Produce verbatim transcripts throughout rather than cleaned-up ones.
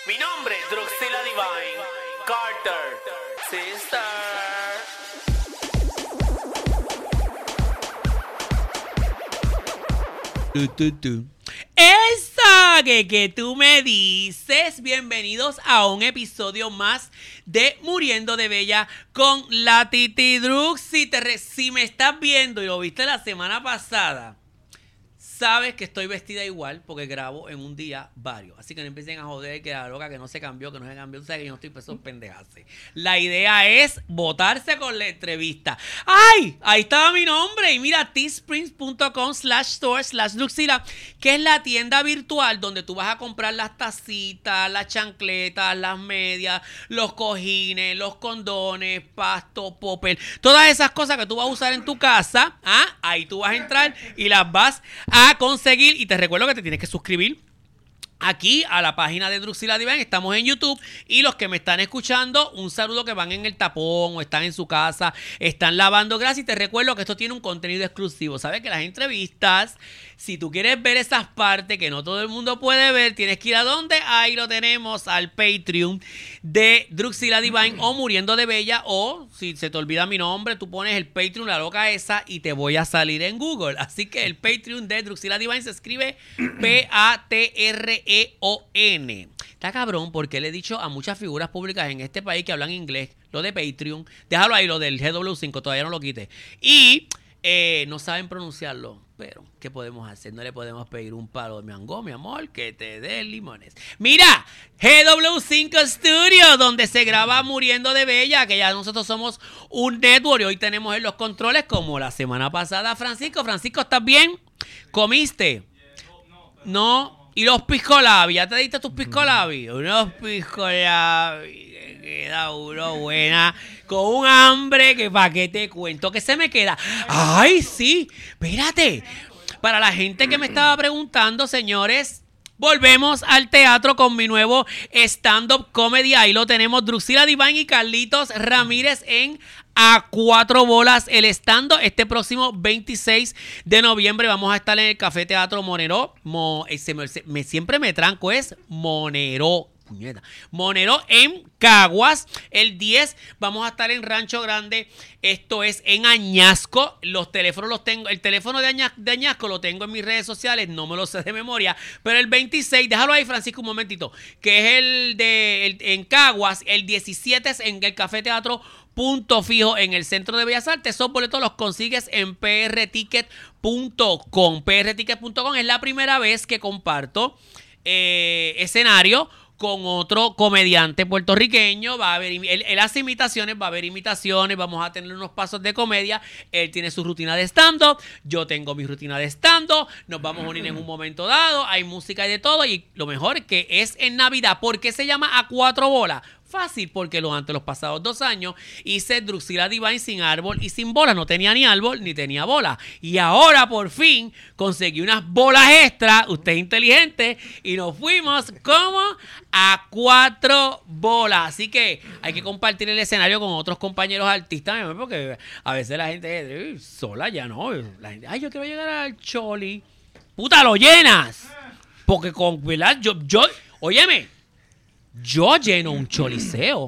Mi nombre es Druxila Divine Carter, sister. Tu, tu, tu. Esa que, que tú me dices. Bienvenidos a un episodio más de Muriendo de Bella con la Titi Drux. Si, te re, si me estás viendo y lo viste la semana pasada, sabes que estoy vestida igual porque grabo en un día varios. Así que no empiecen a joder que la loca que no se cambió, que no se cambió. Tú sabes que yo no estoy para esos pendejase. La idea es botarse con la entrevista. ¡Ay! Ahí estaba mi nombre. Y mira, teesprings.com slash store slash Druxila, que es la tienda virtual donde tú vas a comprar las tacitas, las chancletas, las medias, los cojines, los condones, pasto, popper. Todas esas cosas que tú vas a usar en tu casa. ¿Ah? Ahí tú vas a entrar y las vas a a conseguir. Y te recuerdo que te tienes que suscribir aquí a la página de Druxila Divine. Estamos en YouTube. Y los que me están escuchando, un saludo, que van en el tapón o están en su casa, están lavando grasa. Y te recuerdo que esto tiene un contenido exclusivo. Sabes que las entrevistas, si tú quieres ver esas partes que no todo el mundo puede ver, tienes que ir a donde ahí lo tenemos, al Patreon de Druxila Divine o Muriendo de Bella. O si se te olvida mi nombre, tú pones el Patreon, la loca esa, y te voy a salir en Google. Así que el Patreon de Druxila Divine se escribe P A T R E O N. Está cabrón porque le he dicho a muchas figuras públicas en este país que hablan inglés lo de Patreon. Déjalo ahí, lo del G W cinco, todavía no lo quite. Y eh, no saben pronunciarlo. Pero, ¿qué podemos hacer? No le podemos pedir un palo de mango, mi amor, que te dé limones. Mira, G W cinco Studio, donde se graba Muriendo de Bella, que ya nosotros somos un network y hoy tenemos en los controles, como la semana pasada, Francisco. Francisco, ¿estás bien? ¿Comiste? No. ¿Y los piscolabi? ¿Ya te diste tus piscolabi? Unos piscolabi que queda uno buena, con un hambre que pa' qué te cuento que se me queda. ¡Ay, sí! Espérate. Para la gente que me estaba preguntando, señores, volvemos al teatro con mi nuevo stand-up comedy. Ahí lo tenemos, Druxila Divine y Carlitos Ramírez en A Cuatro Bolas, el stand-up. Este próximo veintiséis de noviembre vamos a estar en el Café Teatro Monero. Mo, ese, me, me, siempre me tranco, es Monero. Puñeta. Monero en Caguas. El diez vamos a estar en Rancho Grande. Esto es en Añasco. Los teléfonos los tengo. El teléfono de, Aña, de Añasco lo tengo en mis redes sociales. No me lo sé de memoria. Pero el veintiséis, déjalo ahí, Francisco, un momentito. Que es el de el, en Caguas. El diecisiete es en el Café Teatro Punto Fijo en el Centro de Bellas Artes. Esos boletos los consigues en p r ticket punto com. p r ticket punto com es la primera vez que comparto eh, escenario con otro comediante puertorriqueño. Va a haber, él, él hace imitaciones, va a haber imitaciones, vamos a tener unos pasos de comedia. Él tiene su rutina de stand-up, yo tengo mi rutina de stand-up, nos vamos a unir en un momento dado, hay música y de todo, y lo mejor que es en Navidad. ¿Por qué se llama A Cuatro Bolas? Fácil, porque durante los pasados dos años hice Druxila Divine sin árbol y sin bola. No tenía ni árbol ni tenía bola. Y ahora por fin conseguí unas bolas extra. Usted es inteligente. Y nos fuimos como a cuatro bolas. Así que hay que compartir el escenario con otros compañeros artistas. Porque a veces la gente sola ya no. La gente, ay, yo quiero llegar al Choli. Puta, lo llenas. Porque con, ¿verdad? Yo, yo, óyeme. Yo lleno un choliseo.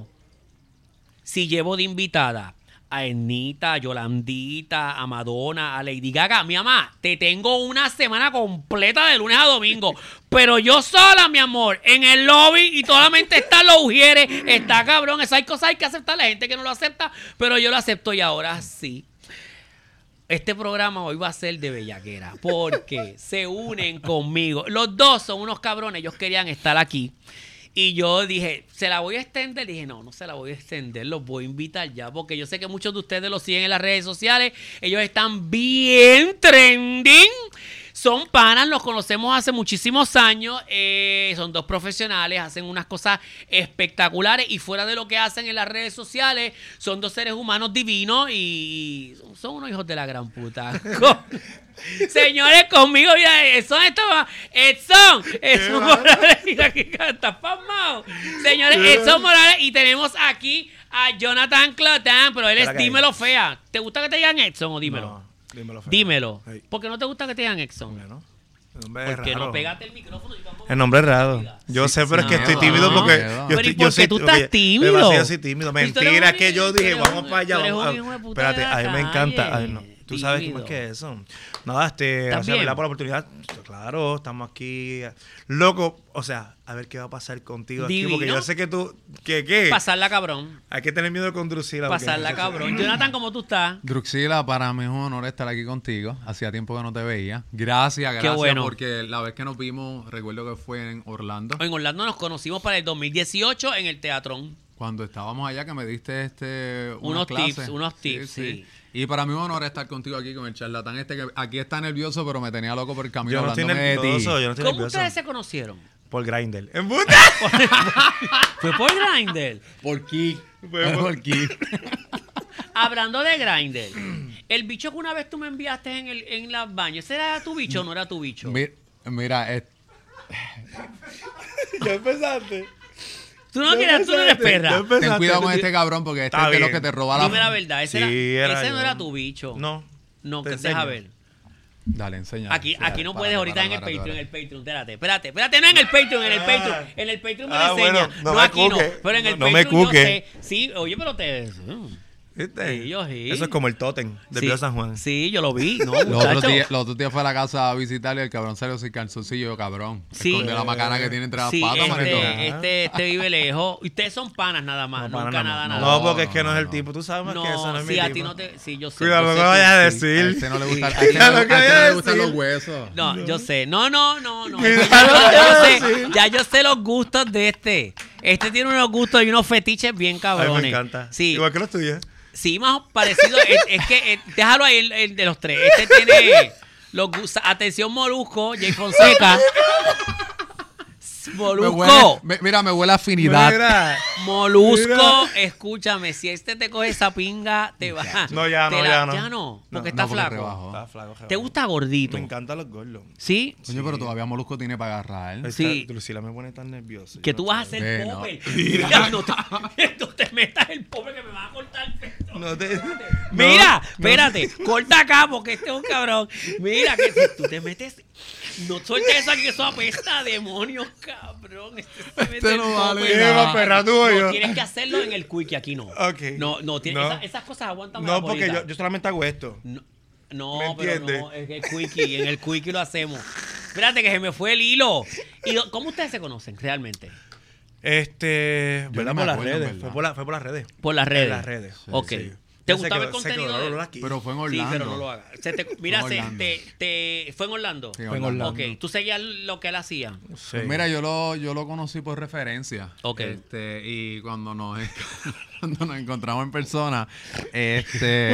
Si llevo de invitada a Ernita, a Yolandita, a Madonna, a Lady Gaga, mi mamá, te tengo una semana completa de lunes a domingo. Pero yo sola, mi amor, en el lobby y solamente están los ujieres. Está cabrón. Esas cosas hay que aceptar. La gente que no lo acepta, pero yo lo acepto. Y ahora sí. Este programa hoy va a ser de bellaquera porque se unen conmigo. Los dos son unos cabrones. Ellos querían estar aquí. Y yo dije, ¿se la voy a extender? Dije, no, no se la voy a extender, los voy a invitar ya, porque yo sé que muchos de ustedes los siguen en las redes sociales. Ellos están bien trending. Son panas, los conocemos hace muchísimos años. Eh, son dos profesionales, hacen unas cosas espectaculares. Y fuera de lo que hacen en las redes sociales, son dos seres humanos divinos y son unos hijos de la gran puta. Señores, conmigo, mira, Edson estaba. Edson, Edson Morales, mira que canta, pasmado. Señores, Edson Morales, y tenemos aquí a Jonathan Clotán, pero él es Dímelo Fea. ¿Te gusta que te digan Edson o dímelo? No, dímelo fea. Dímelo. Sí. ¿Por qué no te gusta que te digan Edson? Bueno, El nombre es ¿Por qué raro. no pégate el micrófono? Y vamos a- El nombre es raro. Yo sé, pero es que no, estoy tímido no, porque... no. Yo Pero ¿y estoy, por yo qué soy, tú estás porque- tímido? me pasa, yo soy tímido. Y tú eres Mentira, un- que yo tú dije, eres vamos un- para allá. tú eres Vamos un a- hijo de puta Espérate, de la a mí me encanta. calle. Ay, no. Tú sabes cómo es Tímido. que es eso. Nada, este, ¿Estás gracias, bien? ¿verdad? Por la oportunidad. Claro, estamos aquí. Loco, o sea, a ver qué va a pasar contigo aquí. Porque Divino. yo sé que tú... ¿Qué? ¿Qué? Pasarla cabrón. Hay que tener miedo con Drusila. porque- Pasarla cabrón. Jonathan, ¿cómo tú estás? Druxila, para mí es un honor estar aquí contigo. Hacía tiempo que no te veía. Gracias, gracias. bueno. Porque la vez que nos vimos, recuerdo que fue en Orlando. En Orlando nos conocimos para el dos mil dieciocho en el Teatrón. Cuando estábamos allá, que me diste este unas Unos clases. tips, unos tips, sí. Y para mí es un honor estar contigo aquí con el charlatán este que aquí está nervioso, pero me tenía loco por el camino Yo no estoy hablándome de ti. nervioso, yo no estoy ¿Cómo nervioso. ustedes se conocieron? Por Grindr. ¡En puta! Fue por Grindr. ¿Por qué? Fue por- ¿Por qué? Hablando de Grindr, el bicho que una vez tú me enviaste en el en las baños, ¿ese era tu bicho o no era tu bicho? Mi- Mira, es- Ya empezaste. Tú no quieres, tú no eres perra. Ya empezaste. ten cuidado con este cabrón porque este Está es de los bien. que te roba la... Dime la verdad, ese, Sí, era, era ese no yo. era tu bicho. No. No, Te que deja enseño. ver. Dale, enseña. Aquí, enseña. aquí no Párate, puedes ahorita párate, en el párate, Patreon, en el párate. Patreon, espérate, espérate, espérate, no en el Patreon, en el Ah. Patreon, en el Patreon me Ah, lo enseña, bueno, no, no me aquí no, cuque. pero en el No, no me Patreon yo cuque. sé, sí, oye, pero te, ¿Viste? Sí, yo sí. Eso es como el tótem de sí, Pío San Juan. sí, yo lo vi, no, Los otros, muchacho, días, los otros días fue a la casa a visitarle y el cabrón salió sin calzoncillo, cabrón. Sí. Escondió la macana que tiene entre las sí, patas, maricón. este, este, este vive lejos, ustedes son panas nada más, No, nunca para nada, no, nada, No, porque es que no, no, es el no. tipo. Tú sabes más no, que eso no es sí, mi a tipo. ti no te, sí, yo sé, Cuidado yo lo sé que que- vayas a Sí, a decir. este no le gusta, Sí. a este Cuidado no, lo que a este no vayas a le gustan decir. los huesos. No, yo sé. No, no, no, no. Cuidado Ya, lo que ya vas a yo sé, decir. ya yo sé los gustos de este. Este tiene unos gustos y unos fetiches bien A mí cabrones. me encanta. Sí, Igual que los tuyos. sí, más parecido. es, es que, eh, déjalo ahí el, el de los tres. Este tiene los gustos. Atención, Molusco, Jay Fonseca. Me huele- Molusco. me- mira, me huele a afinidad. Mira. Molusco, Mira. escúchame, si este te coge esa pinga, te va. No, ya te no, la- ya no. Ya no, porque No, está no, porque flaco. rebajó. Está flaco, ¿Te flaco. gusta gordito? Me encantan los gordos. ¿Sí? Coño, pero todavía Molusco tiene para agarrar. Esta- Sí. Lucila me pone tan nervioso. Que yo tú no vas a sé. hacer Eh, no. popper. Mira, no te, no te metas el popper que me vas a cortar el pelo. No te- Mira, no, espérate, corta acá porque este es un cabrón. Mira, que si tú te metes, no sueltes eso aquí, que eso apesta a demonios, cabrón. Este, se mete Este el no vale popper. nada. Iba, perra, tú o No, yo. tienes que hacerlo en el quickie, aquí no. Ok. No, no, tiene- No. Esas, esas cosas aguantan No, más porque bolitas. yo, yo solamente hago esto. No, no, ¿Me pero entiendes? no, es que el quickie, en el quickie lo hacemos. Espérate que se me fue el hilo. ¿Y do- cómo ustedes se conocen realmente? Este, Yo ¿verdad? no me Por las acuerdo, en redes. verdad. Fue por, la- fue por las redes. Por las redes. En las redes. Ok. Sí. ¿Te Ya se gustaba el quedó- se quedó contenido de Lolo él? aquí. Pero fue en Sí, Orlando. pero no lo hagas. Se te- mira, Fue se- en Orlando. te, te- fue en Orlando. Sí, Fue en Orlando. Ok, tú seguías lo que él hacía. Sí. Pues mira, yo lo, yo lo conocí por referencia. Ok. Este, y cuando nos, cuando nos encontramos en persona, este.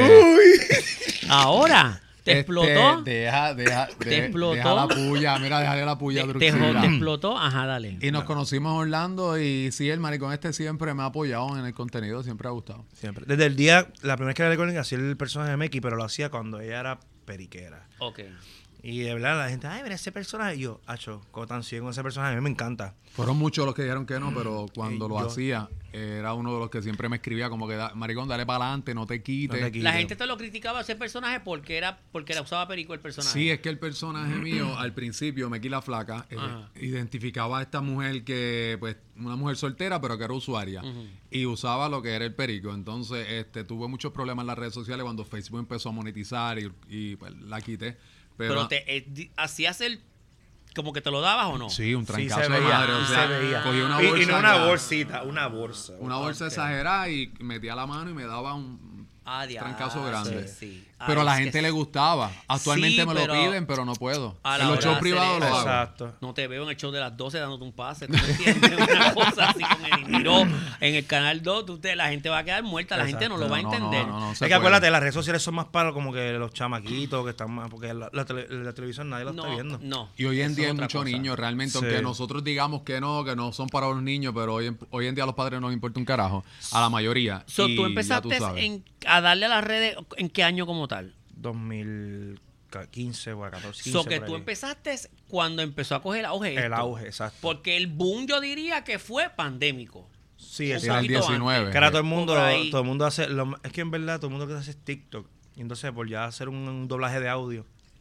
Ahora, ¿te este, explotó? Deja, deja, ¿Te de- explotó? deja la puya, mira, déjale la puya, ¿Te, te, Druxila. te explotó? Ajá, dale. Y nos conocimos en Orlando y sí, el maricón este siempre me ha apoyado en el contenido, siempre ha gustado. Siempre. Desde el día, la primera vez que hablé con él, hacía el personaje de Meki, pero lo hacía cuando ella era periquera. Ok. Y de verdad, la gente, ay, mira ese personaje. Y yo, acho, como tan ciego con ese personaje, a mí me encanta. Fueron muchos los que dijeron que no, pero cuando Eh, lo yo- hacía, era uno de los que siempre me escribía como que, da- maricón, dale para adelante, no te quites. No te quites. La gente te lo criticaba ese personaje porque era porque la usaba perico el personaje. Sí, es que el personaje mío, al principio, Meki la Flaca, eh, Ajá. identificaba a esta mujer que, pues, una mujer soltera, pero que era usuaria. Y usaba lo que era el perico. Entonces, este, tuve muchos problemas en las redes sociales cuando Facebook empezó a monetizar y, y, pues, la quité. Pero, Pero te eh, di- hacías el como que te lo dabas o no. sí, un Sí, trancazo se de veía, madre. O sí sea, se veía. cogí una Y- bolsa. y, no una acá, bolsita, una bolsa. Una bolsa Ok. exagerada y metía la mano y me daba un Ah, diablo, trancazo grande. sí. Ah, Pero a la es que gente sí. le gustaba. Actualmente Sí, me lo pero piden, pero no puedo. a la En los hora shows de privados hacer lo eso. hago. Exacto. No te veo en el show de las doce dándote un pase. ¿Tú me entiendes? Una cosa así con el Indiró. En el canal dos, tú te- la gente va a quedar muerta. La gente no lo va a No, no, entender. no, no, no, se Es que puede. acuérdate, las redes sociales son más para como que los chamaquitos que están más. Porque la, la tele- la televisión nadie lo está No, viendo. no. Y hoy en Eso día es hay otra muchos cosa. niños, realmente, Sí. aunque nosotros digamos que no, que no son para los niños, pero hoy en, hoy en día a los padres no les importa un carajo. A la mayoría. So, Y tú ya empezaste sabes. en- a darle a las redes, ¿en qué año como tal? dos mil quince o catorce, quince. So, que por tú ahí. empezaste cuando empezó a coger auge El esto. auge, exacto. Porque el boom yo diría que fue pandémico. Sí, un En el exacto. poquito diecinueve. Que ahora todo el mundo, Por ahí. todo el mundo hace. lo- es que en verdad todo el mundo que hace es TikTok. Y entonces, por ya hacer un, un doblaje de audio.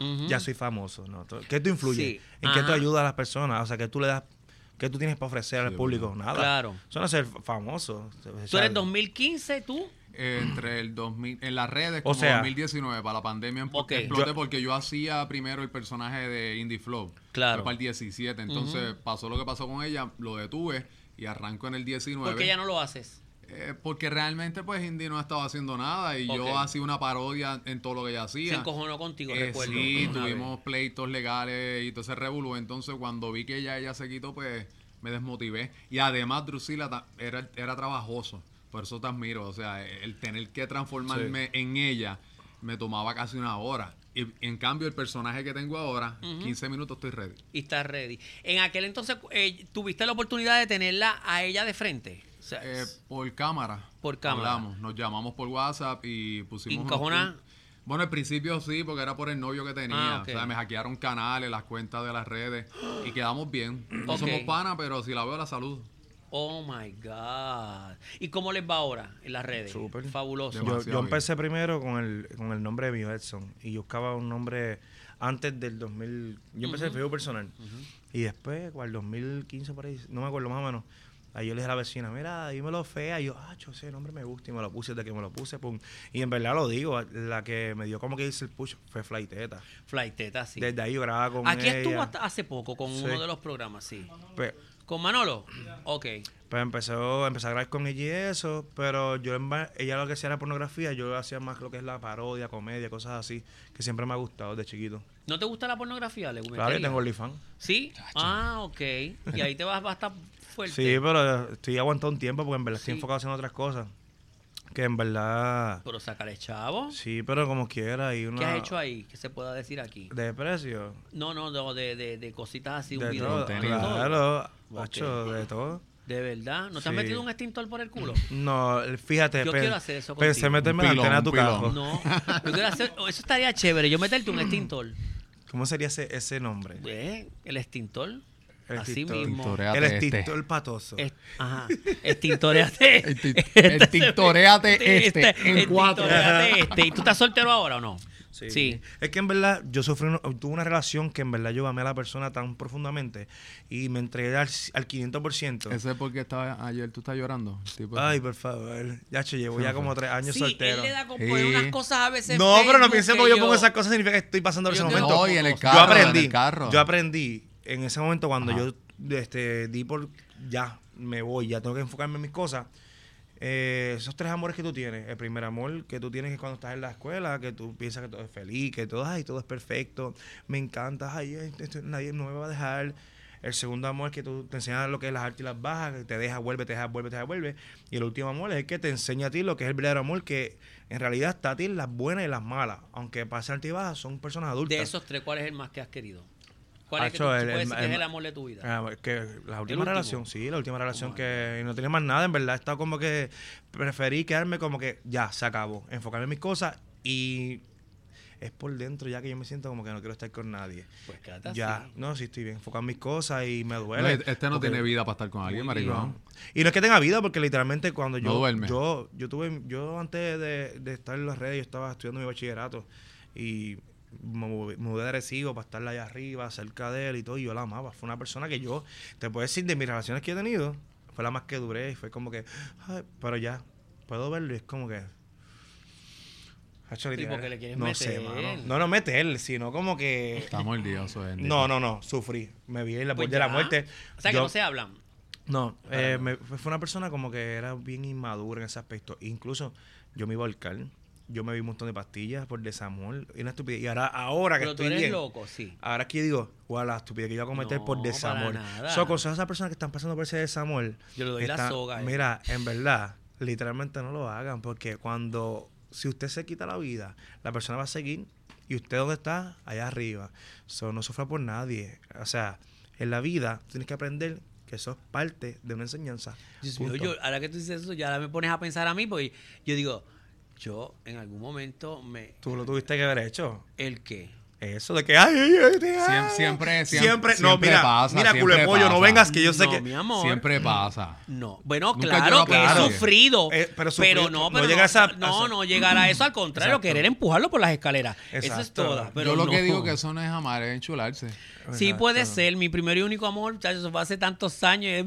Ujú. ya soy famoso. ¿No? ¿Qué tú influyes? Sí. ¿En qué tú Ajá. ayudas a las personas? O sea, ¿qué tú le das? ¿Qué tú tienes para ofrecer al Sí, público? verdad. Nada. Claro. Eso no es ser famoso. O ¿Tú sea, eres dos mil quince, tú? Entre el dos mil, en las redes, O como sea- dos mil diecinueve, para la pandemia empo- Ok. exploté Yo- porque yo hacía primero el personaje de Indie Flow. Claro. Fue para el diecisiete. Entonces pasó lo que pasó con ella, lo detuve y arranco en el diecinueve. ¿Por qué ya no lo haces? Eh, porque realmente pues Indie no estaba haciendo nada y Ok. yo hacía una parodia en todo lo que ella Se hacía. encojonó contigo, Eh, recuerdo. sí, una tuvimos vez. pleitos legales y todo ese revolú. Entonces, cuando vi que ya ella se quitó, pues me desmotivé. Y además, Drusila ta- era, era trabajoso. Por eso te admiro. O sea, el tener que transformarme en ella me tomaba casi una hora. Y en cambio, el personaje que tengo ahora, quince minutos estoy ready. Y estás ready. En aquel entonces, eh, ¿tuviste la oportunidad de tenerla a ella de frente? O sea, Eh, por cámara. Por cámara. Hablamos, nos llamamos por WhatsApp y pusimos. unos ¿Encojona? puntos. Bueno, al principio sí, porque era por el novio que tenía. Ah, ok. O sea, me hackearon canales, las cuentas de las redes y quedamos bien. No Ok. somos panas, pero si la veo la saludo. oh my God. ¿Y cómo les va ahora en las redes? Súper. Fabuloso. Yo, Demasiado yo empecé primero con el, con el nombre de mío, Edson. Y yo buscaba un nombre antes del dos mil. Yo empecé el Facebook personal. Y después, con el dos mil quince por ahí, no me acuerdo más o menos. Ahí yo le dije a la vecina, mira, dímelo fea. Y yo, ah, yo sé, el nombre me gusta. Y me lo puse desde que me lo puse, pum. Y en verdad lo digo, la que me dio como que hice el push fue Flighteta. Flighteta, sí. Desde ahí yo grababa con Aquí ella. estuvo hasta hace poco con Sí. uno de los programas, sí. Pues, ¿Con Manolo? Ok. pues empezó, empecé a grabar con ella y eso, pero yo en va- ella lo que hacía era pornografía, yo hacía más lo que es la parodia, comedia, cosas así, que siempre me ha gustado de chiquito. ¿No te gusta la pornografía? ¿Le Claro, yo metería? tengo OnlyFans. ¿Sí? Ah, ok. Y ahí te vas, vas a estar fuerte. Sí, pero estoy aguantando un tiempo porque en verdad estoy Sí. enfocado en otras cosas. Que en verdad, Pero sácale, chavo. sí, pero como quiera. Y una, ¿Qué has hecho ahí? ¿Qué se pueda decir aquí? De precio. No, no, no, de, de, de cositas así, un De video. todo. contenido. Claro, Ok. macho, de todo. ¿De verdad? ¿No te has Sí. metido un extintor por el culo? No, fíjate. Yo pe- quiero hacer eso Pensé contigo. meterme Un la pilón, antena a un tu pilón. carro. No. Yo quiero hacer... Eso estaría chévere. Yo meterte un extintor. ¿Cómo sería ese, ese nombre? ¿Eh? El extintor. El Así extintor. mismo. Extintoréate El este. extintor patoso. Es- ajá. Extintoreate. Extin- extintoréate este en cuatro. Extintoreate este. ¿Y tú estás soltero ahora o no? Sí. Sí. Es que en verdad yo sufrí, una- tuve una relación que en verdad yo amé a la persona tan profundamente y me entregué al, al quinientos por ciento. Ese es porque estaba, ayer tú estás llorando. Tipo, Ay, por favor. Ya, che, llevo ya como tres años Sí, soltero. él le da con Sí. poner unas cosas a veces. en No, pero no Facebook piensen que porque yo pongo esas cosas significa que estoy pasando por Yo ese quiero- momento. No, y en el Yo carro. yo aprendí, En el carro. yo aprendí en ese momento cuando Ajá. yo este, di por ya me voy, ya tengo que enfocarme en mis cosas. Eh, esos tres amores que tú tienes, el primer amor que tú tienes es cuando estás en la escuela, que tú piensas que todo es feliz, que todo, ay, todo es perfecto, me encanta, ay, esto- nadie no me va a dejar. El segundo amor es que tú te enseñas lo que es las altas y las bajas, que te deja, vuelve, te deja, vuelve, te deja, vuelve. Y el último amor es el que te enseña a ti lo que es el verdadero amor, que en realidad está a ti en las buenas y las malas. Aunque pase altas y bajas, son personas adultas. De esos tres, ¿cuál es el más que has querido? ¿Cuál es, que Hacho, tú, tú el- puedes el- decir que el- es el amor de tu vida? Ah, que la última último? relación, sí, la última relación my que no tenía más nada, en verdad, estaba como que preferí quedarme como que ya, se acabó, enfocarme en mis cosas y es por dentro ya que yo me siento como que no quiero estar con nadie. Pues quédate así. Ya, no, sí estoy bien, enfocar en mis cosas y me No, duele. este no porque- tiene vida para estar con alguien, Muy maricón. no. Y no es que tenga vida, porque literalmente cuando No yo, duerme. yo, yo tuve, yo antes de, de estar en las redes, yo estaba estudiando mi bachillerato y me mudé me mudé de Arecibo para estar allá arriba, cerca de él y todo, y yo la amaba. Fue una persona que yo, te puedo decir, de mis relaciones que he tenido, fue la más que duré y fue como que, ay, pero ya, puedo verlo y es como que... Hacho, Sí, literal, porque le quieres no meter. sé, mano. No, no meter, sino como que... Está mordioso. bendito. No, no, no, sufrí. Me vi en la Pues de la ya. muerte. O sea, que Yo- no se hablan. no, Para eh, no. me- fue una persona como que era bien inmadura en ese aspecto. Incluso yo me iba al cal, yo me vi un montón de pastillas por desamor y una estupidez. Y ahora, ahora que Pero tú estoy eres bien, loco, sí. ahora que yo digo, guau, la estupidez que yo voy a cometer No, por para desamor. nada. So, con esas personas que están pasando por ese desamor, Yo le doy la están- soga, eh. Mira, en verdad, literalmente no lo hagan, porque cuando, si usted se quita la vida, la persona va a seguir y usted dónde está, allá arriba. So, no sufra por nadie. O sea, en la vida tienes que aprender que eso es parte de una enseñanza. Dios mío, Punto. yo, ahora que tú dices eso, ya me pones a pensar a mí, porque yo digo, yo en algún momento me... Tú lo tuviste que haber hecho. ¿El qué? Eso de que, ay, ay, ay, ay, Siem- siempre, siempre, siempre, no, siempre mira, pasa, mira, siempre culo de pollo, no pasa. vengas que yo sé No, que mi amor. Siempre pasa. No, bueno, Nunca claro lloró que por he nadie. sufrido, Eh, pero pero, sufrido, no, no pero llega a esa- no, a esa- no llegar a eso, al contrario, Exacto. querer empujarlo por las escaleras. Eso es Exacto. todo. Pero Yo lo no. que digo que eso no es amar, es enchularse. Sí Exacto. puede ser, mi primer y único amor, muchachos, eso fue hace tantos años,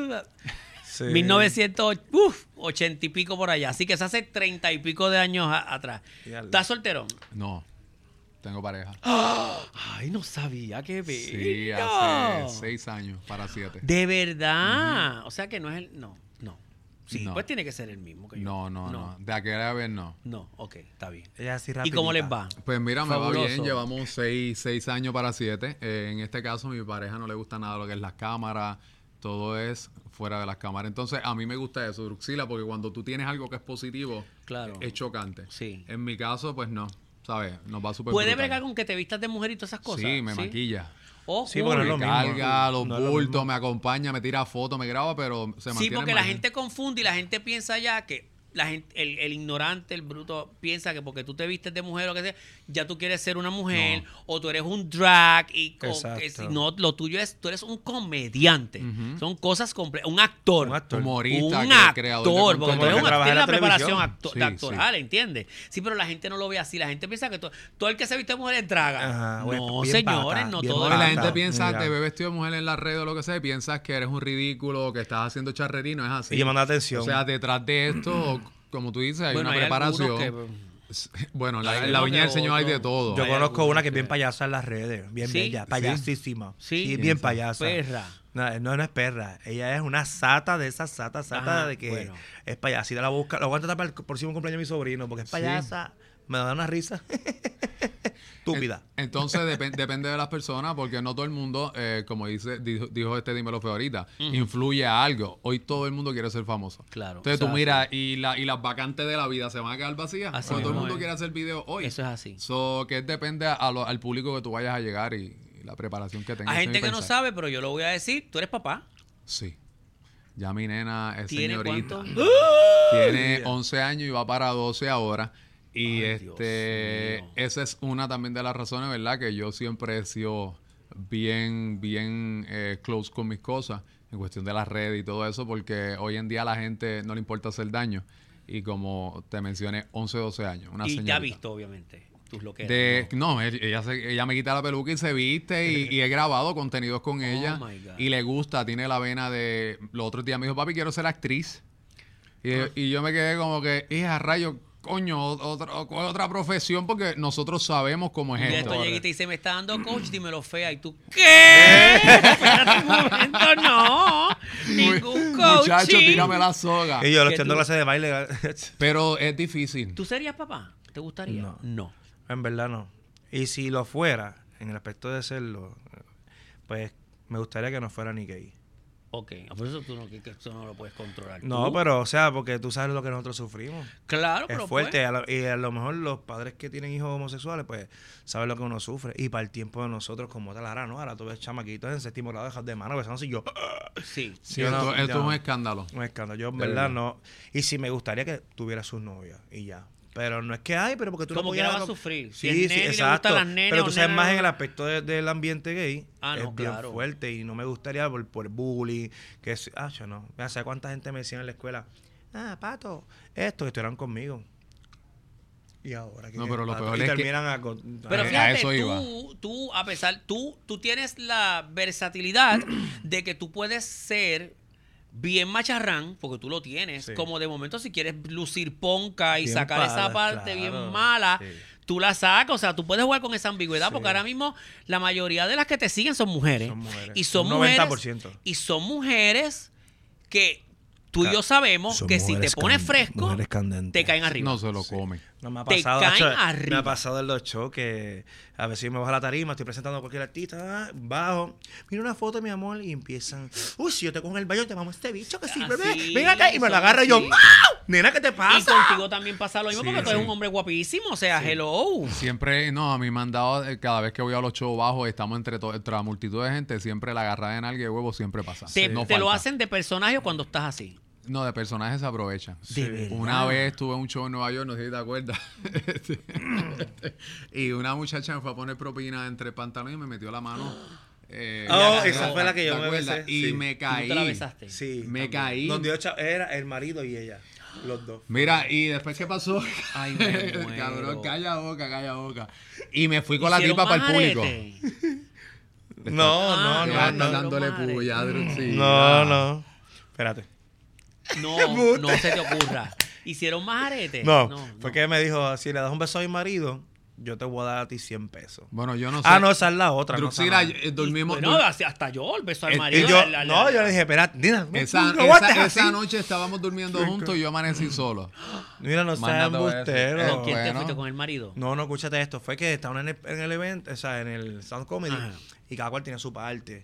Sí. mil novecientos ochenta y pico por allá, así que eso hace treinta y pico de años a- atrás. Diablo. ¿Estás solterón? No, tengo pareja. Ay, no sabía, qué bello. Sí, hace seis años para siete. De verdad. O sea que no es el. No, no. Sí, No. pues tiene que ser el mismo que yo. No, no, no. De aquella vez no. No, ok, está bien. Ella así ¿Y cómo les rapidita. va? Pues mira, me va Fabuloso. bien. Llevamos seis, seis años para siete. Eh, en este caso, a mi pareja no le gusta nada lo que es las cámaras. Todo es fuera de las cámaras. Entonces, a mí me gusta eso, Druxila, porque cuando tú tienes algo que es positivo, Claro. es chocante. Sí. En mi caso, pues no. ¿Sabes? Nos va súper ¿Puede brutal. bregar con que te vistas de mujer y todas esas cosas? Sí, me maquilla. Oh, Sí, cool. porque no Me es lo mismo. carga, los No es lo bultos, mismo. me acompaña, me tira fotos, me graba, pero se Sí, mantiene porque la margen. gente confunde y la gente piensa ya que la gente, el, el ignorante, el bruto, piensa que porque tú te vistes de mujer o que sea, ya tú quieres ser una mujer No. o tú eres un drag y o Exacto. que si no, lo tuyo es, tú eres un comediante. Ujú. Son cosas completas. Un actor. Un actor. Humorista, un que actor, creador de porque tú contenido. eres un Como que actor, trabaja en la la preparación televisión. acto- Sí, de actoral, ¿entiendes? Sí, pero la gente no lo ve así. La gente piensa que to- todo el que se viste de mujer es draga. Ajá, güey, no, bien señores, pata, no bien todo No, el y la pata. gente piensa, Mira. te ve vestido de mujer en la red o lo que sea, y piensas que eres un ridículo, que estás haciendo charrerí, no es así. Y llamando la atención. O sea, detrás de esto, como tú dices, hay Bueno, una hay algunos preparación. que- Bueno, la, Hay en la unos viña que del Señor hay de otros- todo. Yo Hay conozco algunos una que es que- bien payasa en las redes. Bien ¿Sí? bella, payasísima. Sí. bien ¿Quién payasa. Perra. No, no, no es perra. Ella es una sata de esas satas, sata Ajá, de que bueno. es payasa. Y la busca, lo aguanta para el próximo cumpleaños de mi sobrino, porque es payasa. Me da una risa. Estúpida. En- Entonces depen- depende de las personas, porque no todo el mundo, eh, como dice dijo, dijo este Dímelo Feo ahorita, influye a algo. Hoy todo el mundo quiere ser famoso. Claro. Entonces tú Eso es miras y, la, y las vacantes de la vida se van a quedar vacías. Así Cuando todo el mismo mundo es. quiere hacer video hoy. Eso es así. So, que depende a lo- al público que tú vayas a llegar y, y la preparación que tengas. Hay Ese es gente mi que no pensar. sabe, pero yo lo voy a decir. Tú eres papá. Sí. Ya mi nena es ¿Tiene señorita. cuánto? Tiene once años y va para doce ahora. Y Ay, Dios este mío. esa es una también de las razones, ¿verdad? Que yo siempre he sido bien, bien eh, close con mis cosas en cuestión de las redes y todo eso, porque hoy en día a la gente no le importa hacer daño. Y como te mencioné, once, doce años. Una Y señorita. te ha visto, obviamente. Tus loqueras. De, ¿no? no, él- ella, se- ella me quita la peluca y se viste y, y he grabado contenidos con ella Oh my God. y le gusta, tiene la vena de... Los otros días me dijo, papi, quiero ser actriz. Y, y yo me quedé como que, hija, rayo, coño, otra, otra profesión porque nosotros sabemos cómo es Y de esto. esto llegué y te dice, me está dando coach, dímelo fea. Y tú, ¿qué? Espérate un momento, no. Ningún coach. Muchacho, tírame la soga. Y yo lo que estoy dando tú- clase de baile. Pero es difícil. ¿Tú serías papá? ¿Te gustaría? No. No. En verdad no. Y si lo fuera, en el aspecto de serlo, pues me gustaría que no fuera ni gay. Ok. Por eso tú no, que eso no lo puedes controlar. No, ¿Tú? pero, o sea, porque tú sabes lo que nosotros sufrimos. Claro, pero Es fuerte. pues, a lo- y a lo mejor los padres que tienen hijos homosexuales, pues, saben lo que uno sufre. Y para el tiempo de nosotros, como tal, ahora no. Ahora tú ves chamaquitos en séptimo grado dejas de mano besándose y yo... sí. Sí, yo esto no- esto ya es un no. escándalo. Un escándalo. Yo, en De verdad, verdad. no. Y sí me gustaría que tuviera sus novias y ya. Pero no es que hay, pero porque tú Como no quiera podías- va a sufrir. Si Sí, es sí, nene y le exacto. gustan las nenas Pero o tú sabes nenas, más no- en el aspecto de- del ambiente gay. Ah, no, es bien claro. fuerte y no me gustaría por, por bullying. Que es, ah, yo no. Mira, ¿sabes cuánta gente me decía en la escuela? Ah, Pato, esto, que estuvieran conmigo. Y ahora que No, pero lo Pato, peor y es que- terminan a con- Pero Eh, a fíjate, eso iba. tú, tú, a pesar, tú, tú tienes la versatilidad de que tú puedes ser bien macharrán, porque tú lo tienes, Sí. como de momento si quieres lucir ponca y Bien sacar esa pala, parte claro, bien mala, sí. tú la sacas, o sea, tú puedes jugar con esa ambigüedad, Sí. porque ahora mismo la mayoría de las que te siguen son mujeres. Son mujeres. Y son Un mujeres. noventa por ciento. Y son mujeres que tú y yo Claro. sabemos Son que si te mujeres pones can- fresco, mujeres candentes. te caen arriba. No se lo comen. No me ha Te pasado, caen acho, me arriba. ha pasado en los shows que a veces me bajo a la tarima, estoy presentando a cualquier artista, ah, bajo, mira una foto, mi amor, y empiezan, uy, si yo te cojo en el baño, te vamos a este bicho que sí, Así, bebé, ven acá, y me lo son agarro y yo, así. ¡wow! Nena, ¿qué te Y pasa? contigo también pasa lo mismo, Sí, porque tú sí. eres un hombre guapísimo, o sea, hello. Siempre, no, a mí me han dado, eh, cada vez que voy a los shows bajos, estamos entre, to- entre la multitud de gente, siempre la agarrada en alguien de huevo siempre pasa. Te, No te lo falta. hacen de personaje cuando estás así. No, de personajes se aprovechan. De verdad. Una vez tuve un show en Nueva York, no sé si te acuerdas. Y una muchacha me fue a poner propina entre pantalones y me metió la mano. Eh, Oh, ya, esa ¿te fue la que yo me acuerdas? besé, Y sí. me ¿Y tú caí. te la besaste? Sí. Me también. caí. Donde yo cha- era el marido y ella, los dos. Mira, y después, ¿qué pasó? Ay, me muero. Cabrón, calla boca, calla boca. Y me fui con la ¿Hicieron tipa para el público. majarete? No, Ah, no, Ya no, están no. dándole madre. puya, Druxy. No, no. Espérate. No, no se te ocurra. ¿Hicieron majarete? No, no, fue no. que me dijo, si le das un beso a mi marido, yo te voy a dar a ti cien pesos. Bueno, yo no sé. Ah, no, esa es la otra. no, esa Druxila, no. eh, dormimos. Bueno, dur- hasta hasta yo, el beso al Eh, marido. y yo, la- la- no, la- yo le dije, espérate, Nina, esa, no esa, aguantes esa así. noche estábamos durmiendo juntos y yo amanecí solo. Mira, no seas Mándate eso. embustero. ¿Con quién te bueno. fuiste? ¿Con el marido? No, no, escúchate esto. Fue que estaban en el, en el evento, o sea, en el Sound Comedy, Ajá. y cada cual tenía su parte.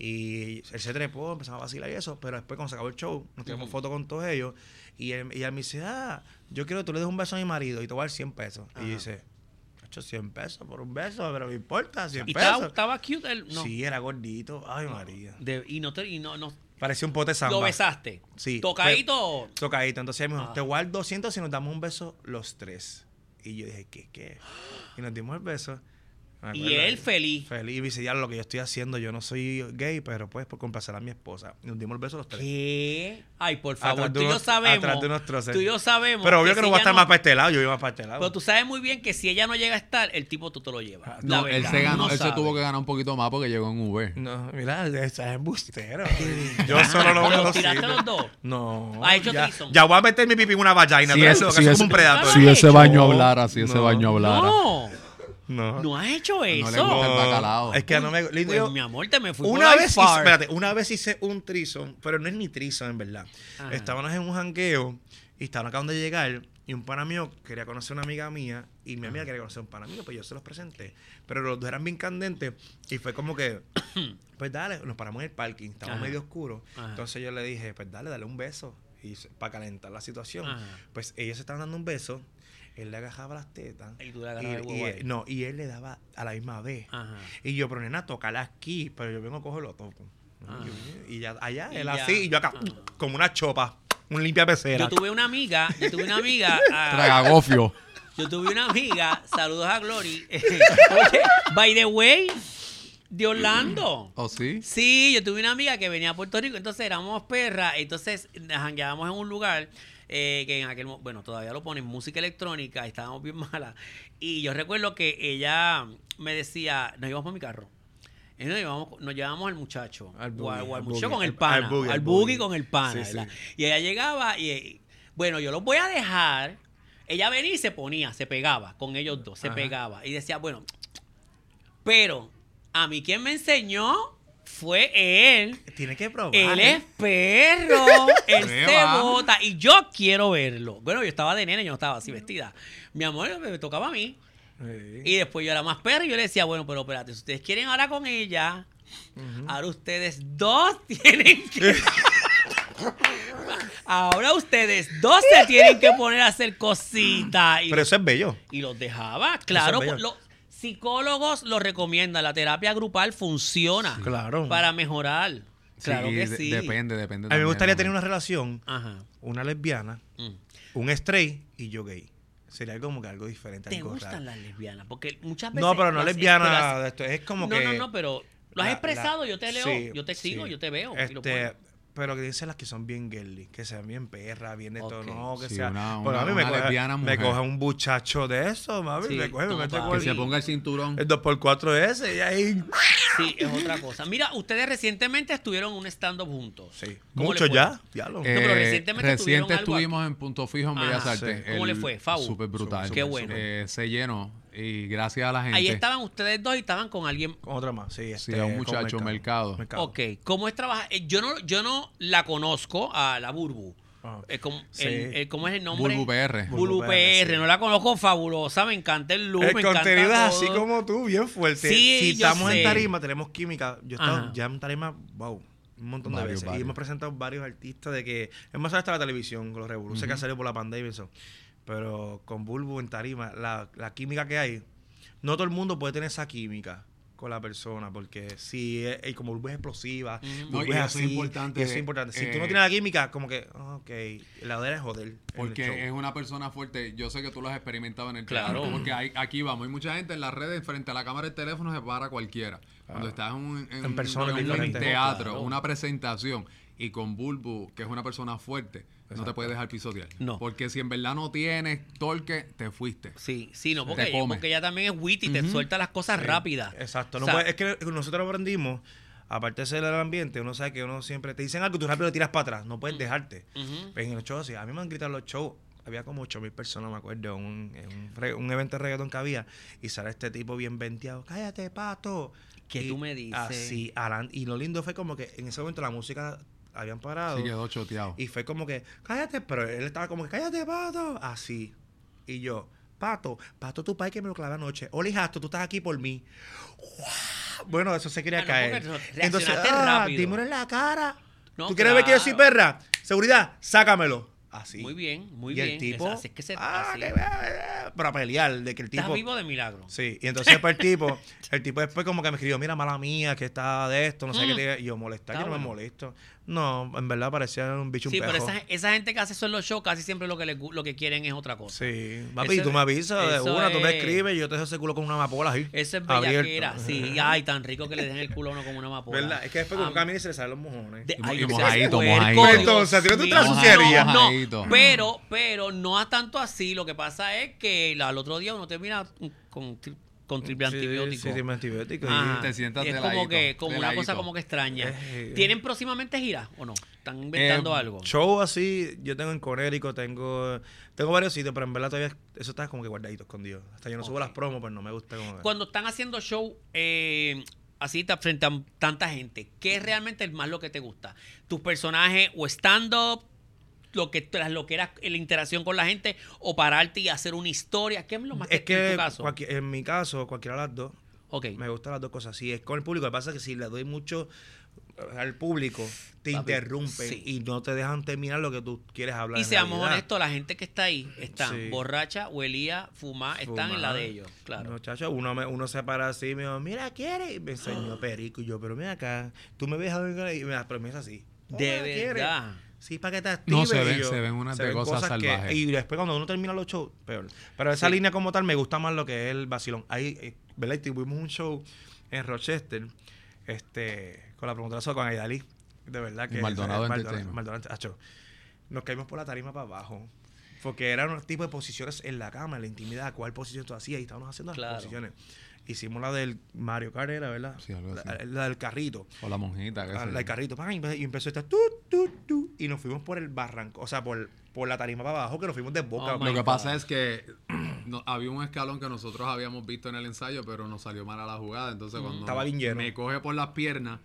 Y él se trepó, empezaba a vacilar y eso, pero después cuando se acabó el show, nos tiramos fotos con todos ellos, y él, y él me dice, ah, yo quiero que tú le des un beso a mi marido y te voy a dar cien pesos. Ajá. Y dice, hecho cien pesos por un beso, pero me importa, cien ¿Y pesos. estaba, estaba cute? El, no. Sí, era gordito. Ay, María. De- y no te, y no, no Parecía un pote de samba. lo besaste. Sí. Tocadito. Tocadito. Entonces él me dijo, Ah. te voy a dar doscientos si nos damos un beso los tres. Y yo dije, ¿qué, qué? Y nos dimos el beso. Me Y acuerdo. él feliz. Feliz. Y me dice, ya lo que yo estoy haciendo, yo no soy gay, pero pues por complacer a mi esposa. Y nos dimos el beso los tres. ¿Qué? Ay, por favor, Atrás de tú y yo unos- sabemos. atrás de unos troces. Tú y yo sabemos. Pero obvio que no si voy a ella estar más para este lado, yo iba para este lado. Pero tú sabes muy bien que si ella no llega a estar, el tipo tú te lo llevas. La Ah, No, él verdad, se ganó, uno él se sabe. tuvo que ganar un poquito más porque llegó en Uber. No, mira, es embustero. Yo solo lo veo ¿Los los tiraste sitios. los dos? No. ¿Has hecho ya, threesome? ya voy a meter mi pipí en una vagina. Si ¿tú es- ves? si Que es- como un predator. Si ese baño hablara, si ese baño No, No. no has hecho No le eso. gusta el bacalao. Es que no me... Lindo, Pues, yo- mi amor, te me fui una por vez, hice, far. espérate, una vez hice un trison, pero no es ni trison en verdad. Ajá. Estábamos en un jangueo y estaban acabando de llegar y un pana mío quería conocer a una amiga mía y mi amiga quería conocer a un pana mío, pues yo se los presenté. Pero los dos eran bien candentes y fue como que, pues dale, nos paramos en el parking, estábamos Ajá. medio oscuros. Ajá. Entonces yo le dije, pues dale, dale un beso y se- para calentar la situación. Ajá. Pues ellos se estaban dando un beso, él le agarraba las tetas. Y tú le agarrabas el y- huevo y- ahí. no, y él le daba a la misma vez. Aja. Y yo, pero nena, tócala aquí, pero yo vengo a cogerlo todo. Ah. Y ya allá, Y él ya. así, y yo acá, Ah. como una chopa, un limpia pecera. Yo tuve una amiga, yo tuve una amiga, ah, Tragagofio. yo tuve una amiga, saludos a Glory. Oye, by the way, de Orlando. ¿Oh, sí? Sí, yo tuve una amiga que venía a Puerto Rico, entonces éramos perras, entonces jangueábamos en un lugar eh, que en aquel mo- bueno, todavía lo ponen música electrónica, y estábamos bien malas. Y yo recuerdo que ella me decía, nos íbamos por mi carro. Y nos llevamos, nos llevamos al muchacho. Al o boogie, al, o al al muchacho boogie, con el al- pana. al boogie, al al boogie boogie. con el pana, Sí, ¿verdad? sí. Y ella llegaba y, eh, bueno, yo los voy a dejar. Ella venía y se ponía, se pegaba con ellos dos, se Ajá. pegaba. Y decía, bueno, pero a mí quien me enseñó fue él. Tiene que probar. Él es perro, él Me se va. bota y yo quiero verlo. Bueno, yo estaba de nene, yo no estaba así vestida. Mi amor, me tocaba a mí. Sí. Y después yo era más perro y yo le decía, bueno, pero espérate, si ustedes quieren ahora con ella, ahora ustedes dos tienen que... ahora ustedes dos se tienen que poner a hacer cositas. Y, Pero eso es bello. y los dejaba, claro. bello. Los psicólogos lo recomiendan, la terapia grupal funciona Claro. para mejorar. Claro Sí, que de- sí. Depende, depende. A mí me también, gustaría ¿no? tener una relación, Ajá. una lesbiana, Mm. un straight y yo gay. Sería como que algo diferente. ¿Te algo gustan raro. las lesbianas? Porque muchas veces... No, pero no las- lesbiana. pero de esto, es como no, que. no, no, pero lo has la- expresado, la- yo te leo, sí, yo te sigo, sí. yo te veo. y lo Este, pones. pero que dicen las que son bien girly, que sean bien perras, bien de todo, Ok. no, que Sí, sea. una- Bueno, una- a mí me una coge, lesbiana me mujer. coge un muchacho de eso, mami, Sí, me coge, me no, mete papi. con Que se ponga el cinturón. el dos por cuatro ese y ahí. Sí, es otra cosa. Mira, ustedes recientemente estuvieron en un stand-up juntos. Sí. ¿Cómo Mucho le fue? ya. Ya lo. Eh, pero Eh, recientemente tuvieron reciente algo estuvimos en Punto Fijo en Ajá, Bellas Artes. sí. ¿Cómo le fue? Fabu. Súper brutal. Qué bueno. Eh, se llenó y gracias a la gente. Ahí estaban ustedes dos y estaban con alguien. Con otra más, sí. Sí, Este, a un con muchacho, Mercado. Ok, ¿cómo es trabajar? Eh, Yo no, yo no la conozco a la Burbu. Ah, Eh, ¿cómo, sí. el- el- ¿Cómo es el nombre? Bulbu P R. Bulbu Bulbu P P R, R, sí. no la conozco, fabulosa, me encanta el look, El me contenido es encanta así todo. como tú, bien fuerte. Sí, si yo estamos sé. en tarima, tenemos química. Yo he estado Ajá. ya en tarima, wow, un montón de Varios, veces. varios. Y hemos presentado varios artistas de que... Hemos salido hasta la televisión con los revoluciones que han salido por la pandemia y eso. Pero con Bulbu en tarima, la, la química que hay, no todo el mundo puede tener esa química. con la persona, porque si es, es como Bulbo es explosiva, Ujú. Bulbo No, y es eso así, es importante, y eso es importante. Si eh, tú no tienes la química, como que, ok, la otra es joder. en el show. Porque es una persona fuerte. Yo sé que tú lo has experimentado en el Claro. teatro. Porque hay, aquí vamos. Hay mucha gente en las redes frente a la cámara del teléfono se para cualquiera. Cuando estás en un, en, En persona un- es en un diferente. teatro, Claro. una presentación, y con Bulbu, que es una persona fuerte, no te Exacto. puedes dejar pisotear. No. Porque si en verdad no tienes torque, te fuiste. Sí, sí, no, Te porque, come. porque ella también es witty, te suelta las cosas Sí, rápidas. Exacto. O No sea, puede- es que nosotros aprendimos, aparte de ser el ambiente, uno sabe que uno siempre te dicen algo y tú rápido le tiras para atrás. No puedes dejarte. Ujú. Pues en los shows, sí. A mí me han gritado en los shows. Había como ocho mil personas, me acuerdo, en un, en un, re- un evento de reggaetón que había. Y sale este tipo bien venteado. ¡Cállate, pato! ¿Qué Y tú me dices? Así, alan- y lo lindo fue como que en ese momento la música habían parado. Así quedó choteado. Y fue como que, cállate, pero él estaba como que, cállate, pato. Así. Y yo, pato, pato tu pai que me lo clavé anoche. Oli, Jasto, tú estás aquí por mí. ¡Guau! Bueno, eso se quería Ah, no, caer. porque reaccionaste Entonces, ah, rápido. dímelo en la cara. No, ¿Tú quieres ver que yo claro. soy perra? Seguridad, sácamelo. Así. Muy bien, muy y bien. el tipo, Así es que se ah, así. que- eh, para pelear, de que el Estás tipo... vivo de milagro. Sí, y entonces pues el tipo, el tipo después como que me escribió, mira, mala mía, que está de esto, no sé Mm. qué te... Y yo, molestar, Está yo no me bueno. molesto. No, en verdad parecía un bicho, Sí, un pero pejo. esa, esa gente que hace eso en los shows casi siempre lo que les gu- lo que quieren es otra cosa. Sí, papi, Eso- tú me avisas de eso una, tú me es- escribes y yo te dejo ese culo con una amapola ahí. Eso es abierto. bellaquera. Sí, ay, tan rico que le dejen el culo a uno como una amapola. ¿Verdad? Es que después cuando Ah, camina y se le salen los mojones. de- Y- ay, y ese mojadito, puerco, mojadito. Dios Entonces, ¿tienes tu mío. trasucería? No, Mojadito. no, pero, pero no a tanto así. Lo que pasa es que la- al otro día uno termina con, tri- con triple Sí, antibiótico. Sí, triple antibiótico. Ajá. y- te sientas Y es de como ladito, que como de una cosa ladito. como que extraña. Eh, ¿Tienen próximamente gira o no? ¿Están inventando Eh, algo? Show así, yo tengo en Conérico, tengo tengo varios sitios, pero en verdad todavía eso está como que guardadito, escondido. Hasta yo no subo Ok. las promos, pues no me gusta como... Cuando están haciendo show eh, así ta- frente a tanta gente, ¿qué es realmente más lo que te gusta? ¿Tus personajes o stand-up? Lo que, las loqueras, la interacción con la gente o pararte y hacer una historia. ¿Qué es lo más que, Es que en tu caso? cualquier- en mi caso, cualquiera de las dos, Ok. me gustan las dos cosas. Si es con el público, lo que pasa es que si le doy mucho eh, al público, te Papi, interrumpen sí. y no te dejan terminar lo que tú quieres hablar. Y en seamos realidad. honestos, la gente que está ahí están Sí. borracha, huelía, fumá, están en la Fumar. de ellos, claro. Muchachos, uno, me- uno se para así y me dijo, mira, ¿quiere? Y me enseñó perico. Y yo, pero mira acá, tú me ves a ver y me das, pero me es así. De "Ah, ¿quiere?". verdad. Sí, para que te active. No, se y ven- yo, se ven unas de cosas que- salvajes. y después cuando uno termina los shows, peor. Pero esa Sí. línea como tal me gusta más lo que es el vacilón. Ahí, eh, ¿verdad? Y tuvimos un show en Rochester, este, con la promotora con Aidalí. De verdad que... Y Maldonado eh, Entertainment. Maldonado, acho. Nos caímos por la tarima para abajo. Porque eran unos tipos de posiciones en la cama, en la intimidad, cuál posición tú hacías y estábamos haciendo las Claro. posiciones. Hicimos la del Mario Kart, era, ¿verdad? Sí, algo así. La, la del carrito. O la monjita. qué La, sé la yo. del carrito. ¡pam! Y empezó esta tu, tu, tu, y nos fuimos por el barranco, o sea, por, por la tarima para abajo, que nos fuimos de boca. Oh, my Lo que God. pasa es que no- había un escalón que nosotros habíamos visto en el ensayo, pero nos salió mal a la jugada. Entonces, cuando Estaba bien lleno. me coge por las piernas,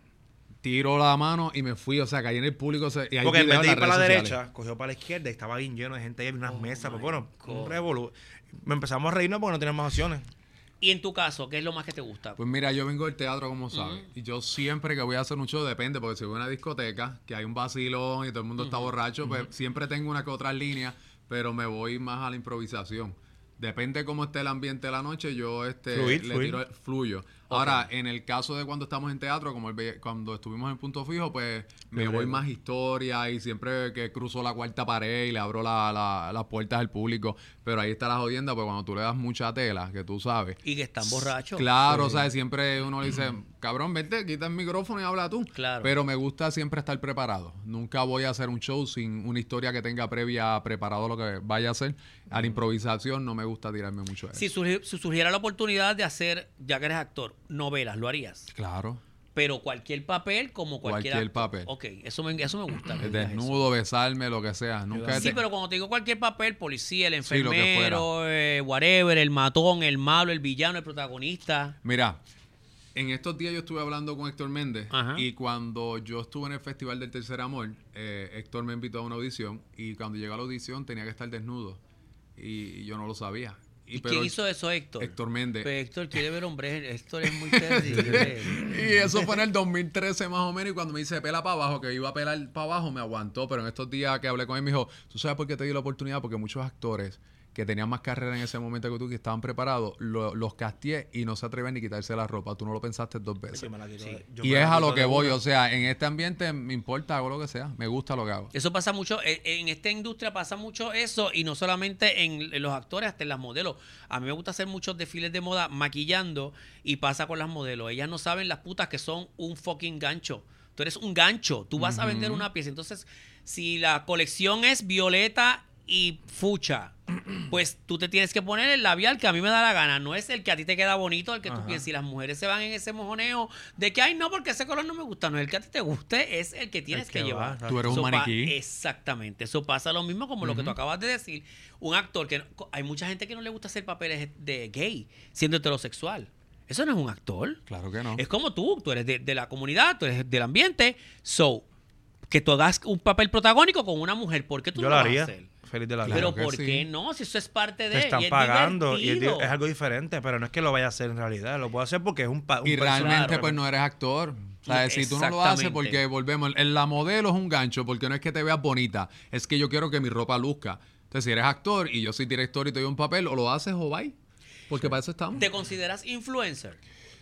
tiro la mano y me fui. O sea, caí en el público. se- y hay Porque en videos vez de en ir las para la redes sociales. derecha, cogió para la izquierda y estaba bien lleno de gente ahí, había unas Oh, mesas. Pues my bueno, God. un revolú. Me empezamos a reírnos porque no teníamos más opciones. Y en tu caso, ¿qué es lo más que te gusta? Pues mira, yo vengo del teatro, como sabes. Ujú. Y yo siempre que voy a hacer un show, depende, porque si voy a una discoteca, que hay un vacilón y todo el mundo está borracho, pues siempre tengo una que otra línea, pero me voy más a la improvisación. Depende cómo esté el ambiente de la noche, yo este Fluir, le fluir. tiro, fluyo. Ahora, en el caso de cuando estamos en teatro, como el ve- cuando estuvimos en Punto Fijo, pues me Yo voy creo. más historia y siempre que cruzo la cuarta pared y le abro la- la- las puertas al público. Pero ahí está la jodienda, pues cuando tú le das mucha tela, que tú sabes. Y que están borrachos. Claro, Sí. ¿sabes? Siempre uno le dice, cabrón, vente, quita el micrófono y habla tú. Claro. Pero me gusta siempre estar preparado. Nunca voy a hacer un show sin una historia que tenga previa preparado lo que vaya a hacer. A la improvisación no me gusta tirarme mucho de eso. Si, surgi- si surgiera la oportunidad de hacer, ya que eres actor, novelas, ¿lo harías? Claro. Pero cualquier papel como cualquier Cualquier actor. papel. Ok, eso me, eso me gusta. que digas Desnudo, besarme, lo que sea. Nunca eso. Sí, te- pero cuando te digo cualquier papel, policía, el Sí, lo que enfermero, eh, whatever, el matón, el malo, el villano, el protagonista. Mira, en estos días yo estuve hablando con Héctor Méndez Ajá. y cuando yo estuve en el Festival del Tercer Amor, eh, Héctor me invitó a una audición y cuando llegó a la audición tenía que estar desnudo y, y yo no lo sabía. ¿Y, pero quién hizo eso, Héctor? Héctor Méndez. Pero Héctor quiere ver hombres. Héctor es muy terrible. Y eso fue en el dos mil trece más o menos y cuando me dice pela para abajo, que iba a pelar para abajo, me aguantó. Pero en estos días que hablé con él me dijo, ¿tú sabes por qué te di la oportunidad? Porque muchos actores que tenían más carrera en ese momento que tú, que estaban preparados, lo- los casteé y no se atreven ni quitarse la ropa. Tú no lo pensaste dos veces. Yo me la quito Sí. de- yo Y me la es a quito lo que de voy, una. o sea, en este ambiente me importa, hago lo que sea, me gusta lo que hago. Eso pasa mucho, eh, en esta industria pasa mucho eso, y no solamente en, en los actores, hasta en las modelos. A mí me gusta hacer muchos desfiles de moda maquillando, y pasa con las modelos. Ellas no saben, las putas, que son un fucking gancho. Tú eres un gancho, tú vas a vender una pieza. Entonces, si la colección es violeta y fucha, pues tú te tienes que poner el labial que a mí me da la gana, no es el que a ti te queda bonito, el que tú Ajá. piensas. Y las mujeres se van en ese mojoneo de que, ay, no, porque ese color no me gusta. No es el que a ti te guste, es el que tienes El que, que llevar. va, Tú eres un Eso pa- maniquí. Exactamente. Eso pasa lo mismo como lo que tú acabas de decir. Un actor que... no- hay mucha gente que no le gusta hacer papeles de gay, siendo heterosexual. Eso no es un actor. Claro que no. Es como tú, tú eres de, de la comunidad, tú eres del ambiente. So, que tú hagas un papel protagónico con una mujer, ¿por qué tú Yo no lo lo vas a haría. hacer? Feliz de la Claro vida. Pero que ¿por sí. qué no? Si eso es parte de... Te están y es pagando y es, di- divertido. es algo diferente, pero no es que lo vaya a hacer en realidad. Lo puedo hacer porque es un, pa- un Y personaje. realmente Claro. pues no eres actor. O sea, si tú no lo haces Exactamente. porque volvemos, en la modelo es un gancho porque no es que te veas bonita, es que yo quiero que mi ropa luzca. Entonces, si eres actor y yo soy director y te doy un papel, o lo haces o bye. Porque para eso estamos. ¿Te consideras influencer?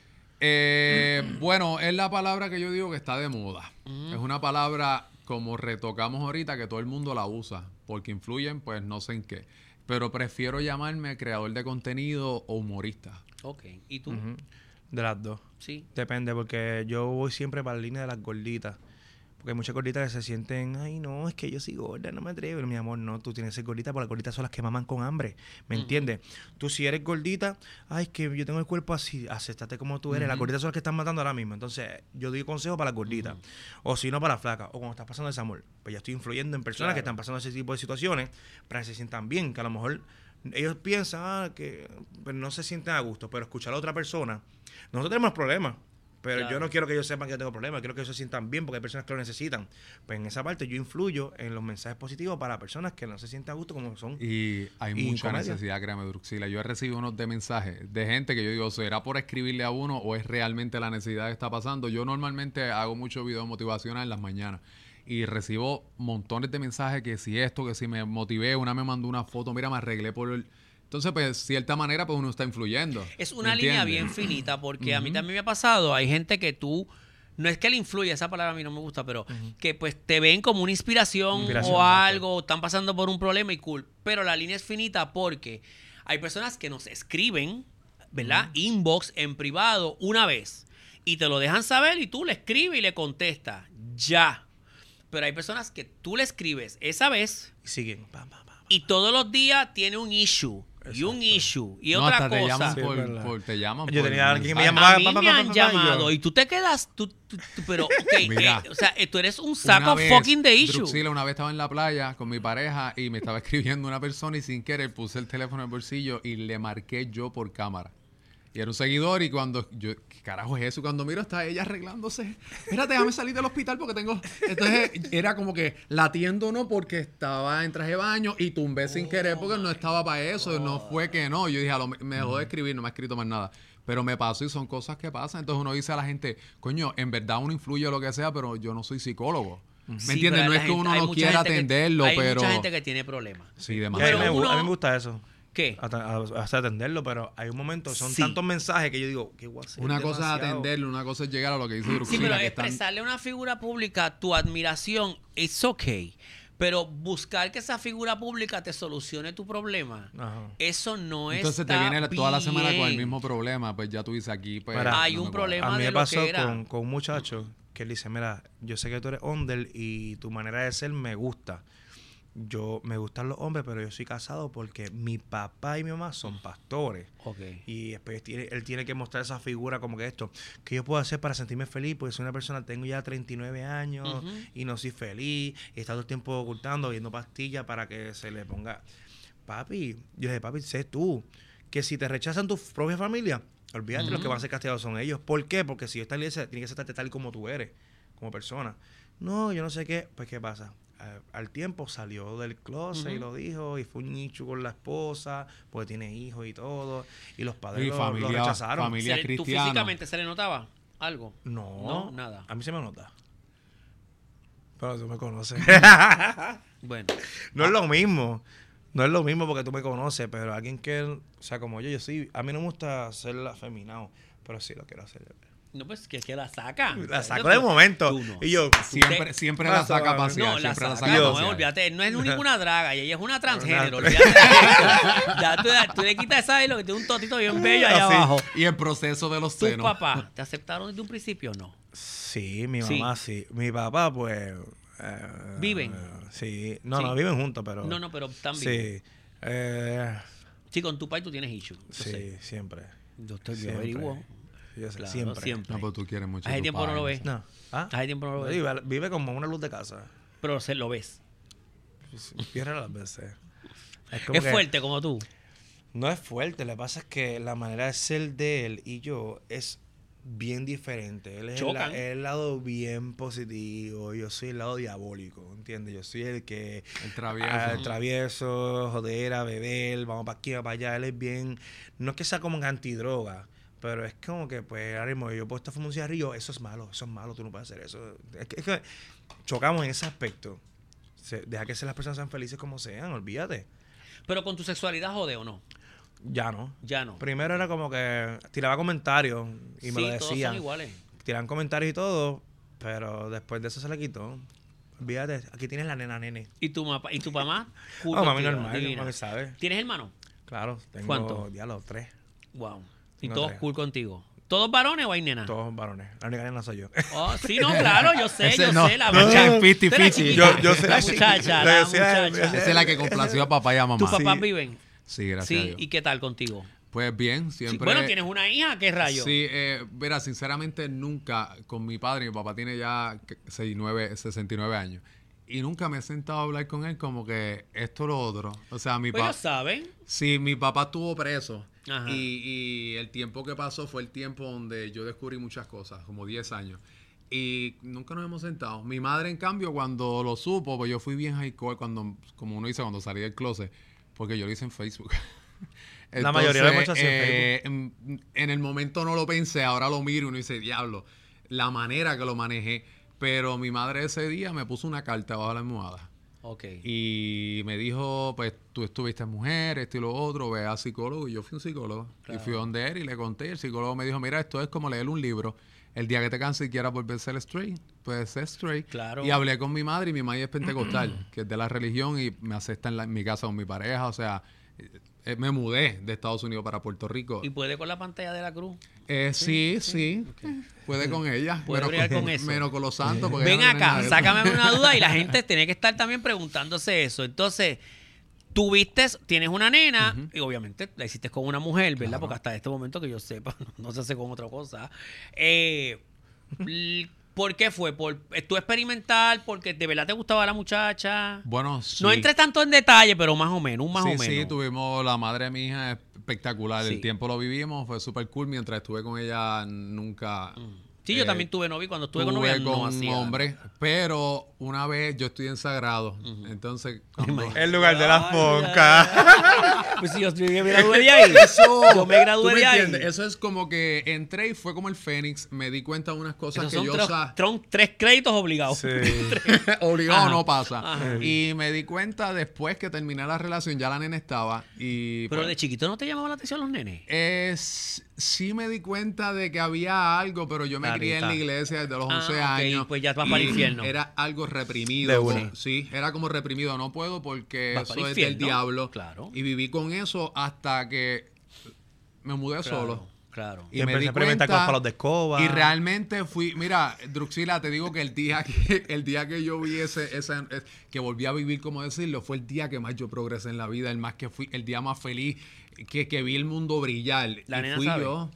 Eh, bueno, es la palabra que yo digo que está de moda. Es una palabra, como retocamos ahorita, que todo el mundo la usa. Porque influyen, pues no sé en qué. Pero prefiero llamarme creador de contenido o humorista. Ok. ¿Y tú? Ujú. De las dos. Sí. Depende, porque yo voy siempre para la línea de las gorditas. Porque hay muchas gorditas que se sienten, ay, no, es que yo soy gorda, no me atrevo. Mi amor, no, tú tienes que ser gordita, porque las gorditas son las que maman con hambre. ¿Me entiendes? Tú, si eres gordita, ay, es que yo tengo el cuerpo así, acéptate como tú eres. Las gorditas son las que están matando ahora mismo. Entonces, yo doy consejo para las gorditas. O si no, para las flacas. O cuando estás pasando ese amor. Pues ya estoy influyendo en personas Claro. que están pasando ese tipo de situaciones para que se sientan bien. Que a lo mejor ellos piensan ah, que pero no se sienten a gusto. Pero escuchar a otra persona. Nosotros tenemos problemas. Pero Claro. yo no quiero que ellos sepan que yo tengo problemas, quiero que ellos se sientan bien porque hay personas que lo necesitan. Pues en esa parte yo influyo en los mensajes positivos para personas que no se sienten a gusto como son. Y hay Y mucha comedia. necesidad, créame, Druxila. Yo he recibido unos de mensajes de gente que yo digo, ¿será por escribirle a uno o es realmente la necesidad que está pasando? Yo normalmente hago muchos videos motivacionales en las mañanas y recibo montones de mensajes que si esto, que si me motivé, una me mandó una foto, mira, me arreglé por el... Entonces, pues, de cierta manera, pues uno está influyendo. Es ¿me una línea entiendes? bien finita, porque a mí también me ha pasado, hay gente que tú, no es que le influya, esa palabra a mí no me gusta, pero que pues te ven como una inspiración, Inspiración, o exacto. algo, están pasando por un problema y cool, pero la línea es finita porque hay personas que nos escriben, ¿verdad? Inbox en privado una vez y te lo dejan saber y tú le escribes y le contestas, ya. Pero hay personas que tú le escribes esa vez Y siguen. Pam, pam, pam. y todos los días tiene un issue. Y un Exacto. issue. Y No, otra hasta te cosa. llaman Sí, por, es verdad. por- te llaman Yo por tenía alguien que me mensaje. llamaba. A mí pa, pa, me pa, han pa, pa, y yo- llamado y tú te quedas, tú, tú- tú- pero, ok, Mira. eh, o sea, eh, tú eres un Una saco vez, fucking de issue. Druxila, una vez estaba en la playa con mi pareja y me estaba escribiendo una persona y sin querer puse el teléfono en el bolsillo y le marqué yo por cámara. Y era un seguidor y cuando yo, ¿qué carajo es eso? Cuando miro está ella arreglándose. Espérate, déjame salir del hospital porque tengo... Entonces era como que latiendo no porque estaba en traje de baño y tumbé sin querer porque no estaba para eso. No fue que no. Yo dije, a lo, me dejó de escribir, no me ha escrito más nada. Pero me pasó y son cosas que pasan. Entonces uno dice a la gente, coño, en verdad uno influye o lo que sea, pero yo no soy psicólogo. ¿Me Sí, entiendes? pero No la es que gente- uno hay no mucha quiera gente que- atenderlo, hay pero... mucha gente que tiene problemas. Sí, Y a, mí demasiado. me, Pero gu- a mí uno- me gusta eso. ¿Qué? Hasta, a- hasta atenderlo, pero hay un momento, son Sí. tantos mensajes que yo digo, ¿qué voy a hacer? Una cosa es Demasiado. atenderlo, una cosa es llegar a lo que dice Sí, Druxila, pero que están... expresarle a una figura pública tu admiración, it's okay. Pero buscar que esa figura pública te solucione tu problema, Ajá. eso no es. Entonces te viene la- toda la semana con el mismo problema, pues ya tú dices aquí, pues... Mira, Hay no un me problema. A mí de me lo pasó que era. con, con un muchacho que él dice, mira, yo sé que tú eres hombre y tu manera de ser me gusta. Yo me gustan los hombres, pero yo soy casado porque mi papá y mi mamá son pastores. Ok. Y después tiene, él tiene que mostrar esa figura como que esto. ¿Qué yo puedo hacer para sentirme feliz? Porque soy una persona, tengo ya treinta y nueve años Ujú. y no soy feliz. Y está todo el tiempo ocultando, viendo pastillas para que se le ponga... Papi, yo dije, papi, sé tú que si te rechazan tu propia familia, olvídate, Ujú. los que van a ser castigados son ellos. ¿Por qué? Porque si yo estoy en la iglesia, tiene que aceptarte tal y como tú eres, como persona. No, yo no sé qué. Pues, ¿qué pasa? Al, al tiempo salió del closet y Ujú. lo dijo, y fue un nicho con la esposa, porque tiene hijos y todo, y los padres Y lo, familia- lo rechazaron. familia- Se le- ¿Tú cristiana. físicamente se le notaba algo? No, No, nada. A mí se me nota. Pero tú me conoces. Bueno. No es lo mismo. no es lo mismo porque tú me conoces, pero alguien que, o sea, como yo, yo sí, a mí no me gusta ser afeminado, pero sí lo quiero hacer. No, pues que, que la saca. La saco Tú- de momento. tú no. Y yo, Siempre, Te- siempre Ah, la saca suave. pasear. No, la siempre la saca, saca no, pasear. olvídate, no es ninguna draga, y ella es una transgénero, Una- olvídate de eso. Ya tú, tú le quitas esa y lo que tiene un totito bien bello allá Así. abajo. Y el proceso de los ¿Tus senos. papás te aceptaron desde un principio o no? sí, mi Sí. mamá sí. Mi papá, pues... eh, ¿Viven? Sí. No, Sí. no, viven juntos, pero... No, no, pero están vivos. Sí. Eh, Sí, con tu pai tú tienes issue. yo sí, sé. siempre. Yo estoy yo Siempre. averiguo. Yo sé, Claro, siempre. siempre. No, pero tú quieres mucho. a Hace tu tiempo no lo padre. ves. No. ¿Ah? Hace tiempo no lo ves. Vive, vive como una luz de casa. Pero se lo ves. Pierde las veces. Es, como Es que- fuerte como tú. No es fuerte, lo que pasa es que la manera de ser de él y yo es bien diferente. Él es el, Chocan. la- el lado bien positivo, yo soy el lado diabólico, ¿entiendes? Yo soy el que... El travieso. ah, el travieso, jodera, beber, vamos para aquí, vamos para allá. Él es bien... No es que sea como un antidroga, pero es como que, pues, ahora mismo yo puedo estar fumando un cigarrillo, eso es malo, eso es malo, tú no puedes hacer eso. Es que, es que chocamos en ese aspecto. Se- deja que las personas sean felices como sean, olvídate. Pero con tu sexualidad jode o no. Ya no. Ya no. Primero era como que tiraba comentarios y me sí, lo todos decían. son iguales. Tiraban comentarios y todo, pero después de eso se le quitó. Olvídate, aquí tienes la nena nene. ¿Y tu, mapa, ¿y tu mamá? Cool No, mami contigo, normal, divina. mami sabe. ¿Tienes hermanos? Claro, tengo ¿Cuánto? ya los tres, Wow. ¿Y No, todos tres. cool contigo? ¿Todos varones o hay nenas? todos varones. La única nena soy yo. Oh, sí, no, claro, yo sé, Ese yo no. sé. La No, muchacha. no, fifty, Tú eres fifty. chiquita. Yo- yo sé- La muchacha, yo la sé- muchacha. Esa es la que complació a papá y a mamá. ¿Tus papás Sí. viven? Sí, gracias a Sí, Dios. ¿y qué tal contigo? Pues bien, Sí, siempre... bueno, tienes una hija, ¿qué rayo? Sí, eh, verá, sinceramente nunca con mi padre, mi papá tiene ya sesenta y nueve, sesenta y nueve años, y nunca me he sentado a hablar con él como que esto o lo otro. O sea, mi Pues papá... ellos saben. Sí, mi papá estuvo preso. Ajá. Y, y el tiempo que pasó fue el tiempo donde yo descubrí muchas cosas, como diez años. Y nunca nos hemos sentado. Mi madre, en cambio, cuando lo supo, pues yo fui bien hardcore cuando, como uno dice, cuando salí del closet, porque yo lo hice en Facebook. La mayoría lo hemos hecho así en eh, en, en el momento no lo pensé, ahora lo miro y uno dice, diablo, la manera que lo manejé. Pero mi madre ese día me puso una carta bajo la almohada. Ok. Y me dijo, pues tú estuviste mujer, esto y lo otro, ve a psicólogo. Y yo fui un psicólogo. Claro. Y fui donde él y le conté. Y el psicólogo me dijo, mira, esto es como leer un libro. El día que te canses y quieras volver a ser straight, pues ser straight. Claro. Y hablé con mi madre y mi madre es pentecostal, que es de la religión y me acepta en, la- en mi casa con mi pareja. O sea, eh, me mudé de Estados Unidos para Puerto Rico. ¿Y puede con la pantalla de la cruz? Eh, sí, sí. Puede con ella. Puede menos bregar con eso. Menos con los santos. porque Ven ella no tiene nada acá, de eso. sácame una duda y la gente tiene que estar también preguntándose eso. Entonces, tuviste, tienes una nena y obviamente la hiciste con una mujer, ¿verdad? Claro. Porque hasta este momento que yo sepa, no se hace con otra cosa. Eh, l- ¿Por qué fue? ¿Por tú experimental? ¿Porque de verdad te gustaba la muchacha? Bueno, sí. No entres tanto en detalle, pero más o menos, un más sí, o menos. sí, tuvimos la madre de mi hija espectacular. Sí. El tiempo lo vivimos, fue súper cool. Mientras estuve con ella, nunca. Sí, yo eh, también tuve novia y cuando estuve Tuve con novia con no un hacía. hombre, pero una vez yo estoy en Sagrado. Entonces, cuando- El lugar de las Ay, foncas. Pues si yo, yo me gradué de ahí. Yo me ¿Tú gradué me de ahí. entiendes? Eso es como que entré y fue como el Fénix. Me di cuenta de unas cosas Esos que son yo tres, sa- tron- tres créditos obligados. Sí. obligado Ajá. no pasa. Ajá. Y me di cuenta después que terminé la relación, ya la nena estaba. Y Pero pues, de chiquito no te llamaba la atención los nenes. Es, sí me di cuenta de que había algo, pero yo me crié en la Clarita. iglesia desde los Ah, once ok, años. pues ya vas para el y infierno. Era algo reprimido. De como- una. Sí, era como reprimido. No puedo porque Vas para eso el es del infierno, diablo. claro. Y viví con eso hasta que me mudé Claro, solo. Claro. Y empecé a experimentar con palos de escoba. Y realmente fui, mira, Druxila, te digo que el día que el día que yo vi ese, ese- es- que volví a vivir, como decirlo, fue el día que más yo progresé en la vida, el más que fui, el día más feliz, que, que vi el mundo brillar. La y nena fui sabe. yo.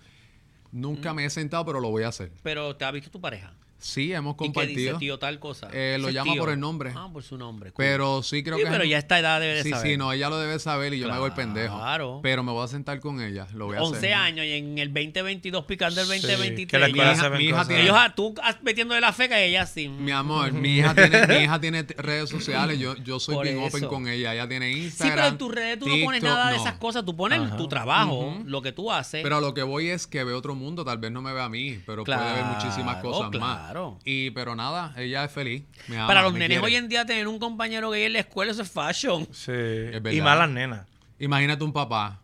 Nunca me he sentado, pero lo voy a hacer. Pero te ha visto tu pareja. Sí, hemos ¿Y qué dice compartido. tío tal cosa? Eh, lo Ese llama tío. por el nombre. Ah, por su nombre. cool. Pero sí creo Sí, que pero ya a esta edad debe de sí, saber. sí, no, ella lo debe saber y yo me hago el pendejo. Claro. Pero me voy a sentar con ella, lo voy a hacer. once años y en el veinte veintidós picando el veinte veintitrés. que la Mi escuela hija- se ven mi hija cosas. tiene- Ellos, ah, tú ah, metiendo de la feca y ella sí. Mi amor, mi hija tiene, mi hija tiene t- redes sociales, yo, yo soy Por bien eso. open con ella, ella tiene Sí, Instagram. pero en tus redes tú no pones TikTok, nada de no. esas cosas. Tú pones Ajá. tu trabajo, Ujú. lo que tú haces. Pero a lo que voy es que ve otro mundo, tal vez no me ve a mí, pero puede ver muchísimas cosas claro, más. claro. Y, pero nada, ella es feliz. Me ama, Para los me nenes quiere. hoy en día tener un compañero gay en la escuela, eso es fashion. Sí. verdad. Y más las nenas. Imagínate un papá.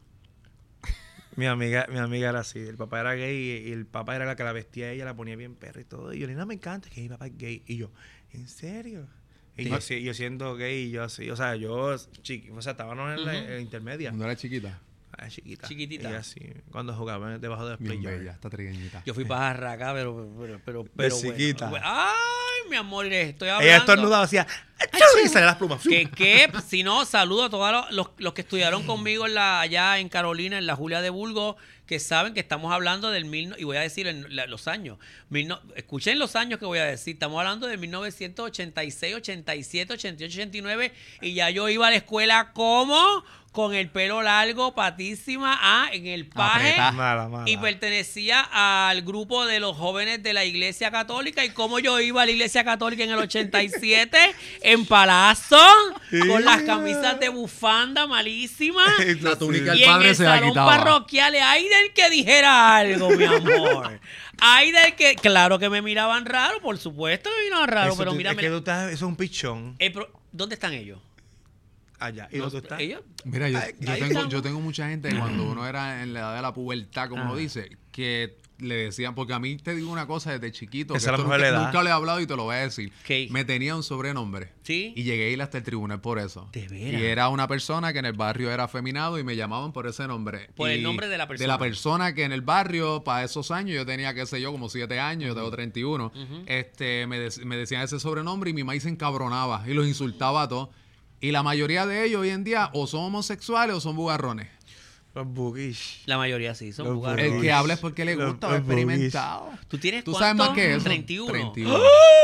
Mi amiga, mi amiga era así. El papá era gay y, y el papá era la que la vestía a ella, la ponía bien perra y todo. Y yo le dije, no, me encanta que mi papá es gay. Y yo, ¿en serio? Y yo, sí, yo siendo gay, y yo así, o sea, yo, chiqui, o sea, estábamos en la, en la intermedia. Cuando era chiquita. Ah, chiquita. Chiquitita. Y así, cuando jugaba debajo de los Bien play bella, está trigueñita. Yo fui pajarraca, pero, pero, pero, pero bueno. chiquita. Ay, mi amor, estoy hablando. Ella estornudaba, hacía, y salían las plumas. Que qué, si no, saludo a todos los, los, los que estudiaron conmigo en la, allá en Carolina, en la Julia de Burgos, que saben que estamos hablando del mil, y voy a decir en la- los años. Mil no- escuchen los años que voy a decir. Estamos hablando de mil novecientos ochenta y seis, ochenta y siete, ochenta y ocho, ochenta y nueve, y ya yo iba a la escuela como con el pelo largo, patísima, ah, en el paje. Apretá. Mala, mala. Y pertenecía al grupo de los jóvenes de la Iglesia Católica. Y como yo iba a la Iglesia Católica en el ochenta y siete, en Palazzo, con las camisas de bufanda malísimas. La túnica Y del en padre el se la salón quitaba. parroquial, ay del que dijera algo, mi amor. Ay del que, claro que me miraban raro, por supuesto que me miraban raro, Eso pero tú- mira, es que tú estás, eso es un pichón. eh, pero, ¿dónde están ellos? Allá. ¿Y No, dónde tú estás? ellos, Mira, yo, Ay, yo ahí tengo, estamos. yo tengo mucha gente cuando uno era en la edad de la pubertad, como Ah. uno dice, que le decían, porque a mí te digo una cosa desde chiquito, Esa que es la esto mejor nunca, edad. nunca le he hablado y te lo voy a decir. ¿Qué? Me tenía un sobrenombre. ¿Sí? Y llegué a ir hasta el tribunal por eso. ¿De veras? Y era una persona que en el barrio era afeminado y me llamaban por ese nombre. Por el Y nombre de la persona. De la persona que en el barrio, para esos años, yo tenía, qué sé yo, como siete años, yo tengo treinta y uno, este, me, dec- me decían ese sobrenombre y mi maíz se encabronaba y los insultaba a todos. Y la mayoría de ellos hoy en día o son homosexuales o son bugarrones. Los boogies. La mayoría sí, son Los bugarros. El Uy. que habla es porque le Los- gusta o los experimentado. ¿Tú tienes ¿Tú sabes cuánto? más que eso? treinta y uno. treinta y uno.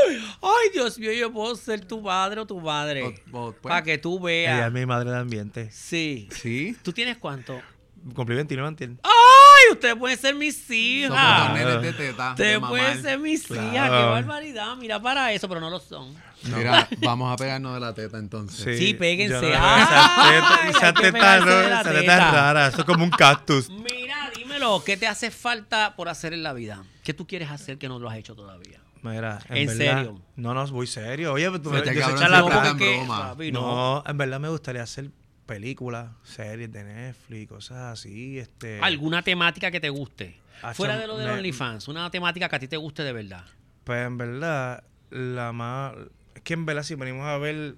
Ay, Dios mío, yo puedo ser tu padre o tu madre. O- o, pues. Para que tú Ella es veas. mi madre de ambiente. Sí. Sí. ¿Tú tienes cuánto? Cumplí veintinueve, ¿entiendes? Ay, ustedes pueden ser mis Somos dos hijas. nenes de teta. de Ustedes mamar. pueden ser mis Claro. hijas. Qué barbaridad. Mira para eso, pero no lo son. Mira, vamos a pegarnos de la teta entonces. Sí, péguense. yo no veo Ay, Esa teta, hay esa que teta, pegarse no, de la esa teta teta. es rara. Eso es como un cactus. Mira, dímelo. ¿Qué te hace falta por hacer en la vida? ¿Qué tú quieres hacer que no lo has hecho todavía? Mira, en, ¿En verdad- serio? No, no, voy serio. Oye, pero tú Se me te yo soy cabrón, charlatán. se te porque, en broma. papi, no. No, en verdad me gustaría hacer películas, series de Netflix, cosas así. Este, ¿Alguna temática que te guste? Hacho, Fuera de lo de me- OnlyFans, una temática que a ti te guste de verdad. Pues en verdad, la más. Es que en verdad, si venimos a ver.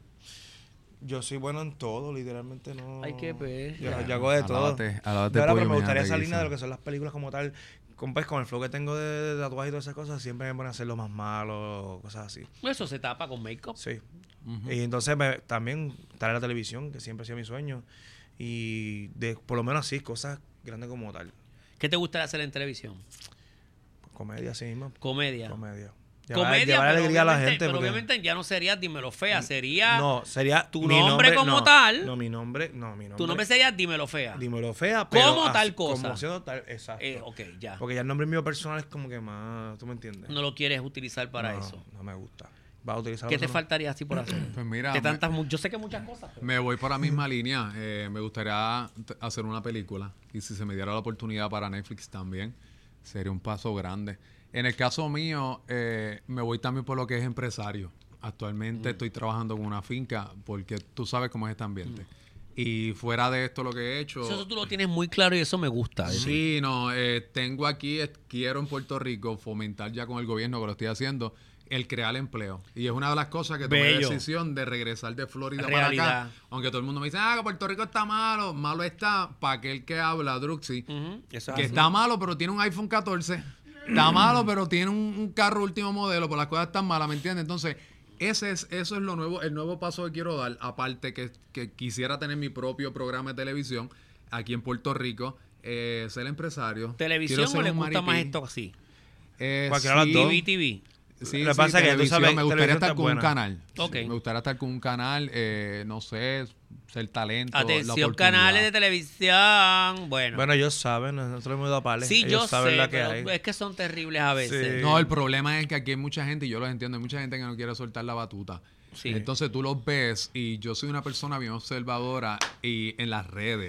Yo soy bueno en todo, literalmente no. Ay, qué Yo, bella. yo hago de todo. Alábate, alábate, De verdad, pollo, pero me mi gustaría gente, esa que línea de hizo. lo que son las películas como tal. Con, pues, con el flow que tengo de, de tatuajes y todas esas cosas, siempre me ponen a hacer lo más malo, cosas así. Eso se tapa con make-up. Sí. Y entonces me- también estar en la televisión, que siempre ha sido mi sueño. Y de, por lo menos así, cosas grandes como tal. ¿Qué te gustaría hacer en televisión? Comedia, así mismo. Comedia. Comedia. Llevar, Comedia, llevar pero, alegría a la obviamente, gente. pero porque- obviamente ya no sería Dímelo Fea, sería... No, sería tu mi nombre como no, tal. No, mi nombre, no, mi nombre. Tu nombre sería Dímelo Fea. Dímelo fea, pero Como así- tal cosa. Como siendo tal, exacto. Eh, ok, ya. Porque ya el nombre mío personal es como que más, ¿tú me entiendes? No lo quieres utilizar para No, eso. No me gusta. ¿Vas a utilizarlo? ¿Qué te eso no? faltaría así por hacer? Pues mira, Que me- tantas, mu- yo sé que muchas cosas. pero- Me voy por la misma línea. Eh, me gustaría t- hacer una película. Y si se me diera la oportunidad para Netflix también, sería un paso grande. En el caso mío, eh, me voy también por lo que es empresario. Actualmente estoy trabajando con una finca porque tú sabes cómo es este ambiente. Y fuera de esto lo que he hecho... Eso, eso tú lo tienes muy claro y eso me gusta. de ti. Sí, no, eh, tengo aquí, eh, quiero en Puerto Rico fomentar ya con el gobierno que lo estoy haciendo, el crear empleo. Y es una de las cosas que tomé la Bello. decisión de regresar de Florida Realidad. para acá. Aunque todo el mundo me dice, ah, que Puerto Rico está malo. Malo está para aquel que habla, Druxy, Ujú, eso es que así. está malo, pero tiene un iPhone catorce. Está malo, pero tiene un, un carro último modelo, por las cosas están malas, ¿me entiendes? Entonces, ese es, eso es lo nuevo, el nuevo paso que quiero dar. Aparte que, que quisiera tener mi propio programa de televisión aquí en Puerto Rico, eh, ser empresario. ¿Televisión Quiero ser o le un gusta más maripí. esto así? Eh, Cualquiera de las dos. T V, T V. Sí, Lo que sí, pasa es que tú televisión, sabes, me gustaría televisión estar está con un buena. canal. Ok. Me gustaría estar con un canal, eh, no sé, ser talento. la Atención, oportunidad. canales de televisión. Bueno, Bueno, ellos saben, nosotros hemos ido a pales. sí, ellos yo saben sé, la que pero hay. es que son terribles a veces. Sí. No, el problema es que aquí hay mucha gente, y yo los entiendo, hay mucha gente que no quiere soltar la batuta. Sí. Entonces tú los ves, y yo soy una persona bien observadora y en las redes.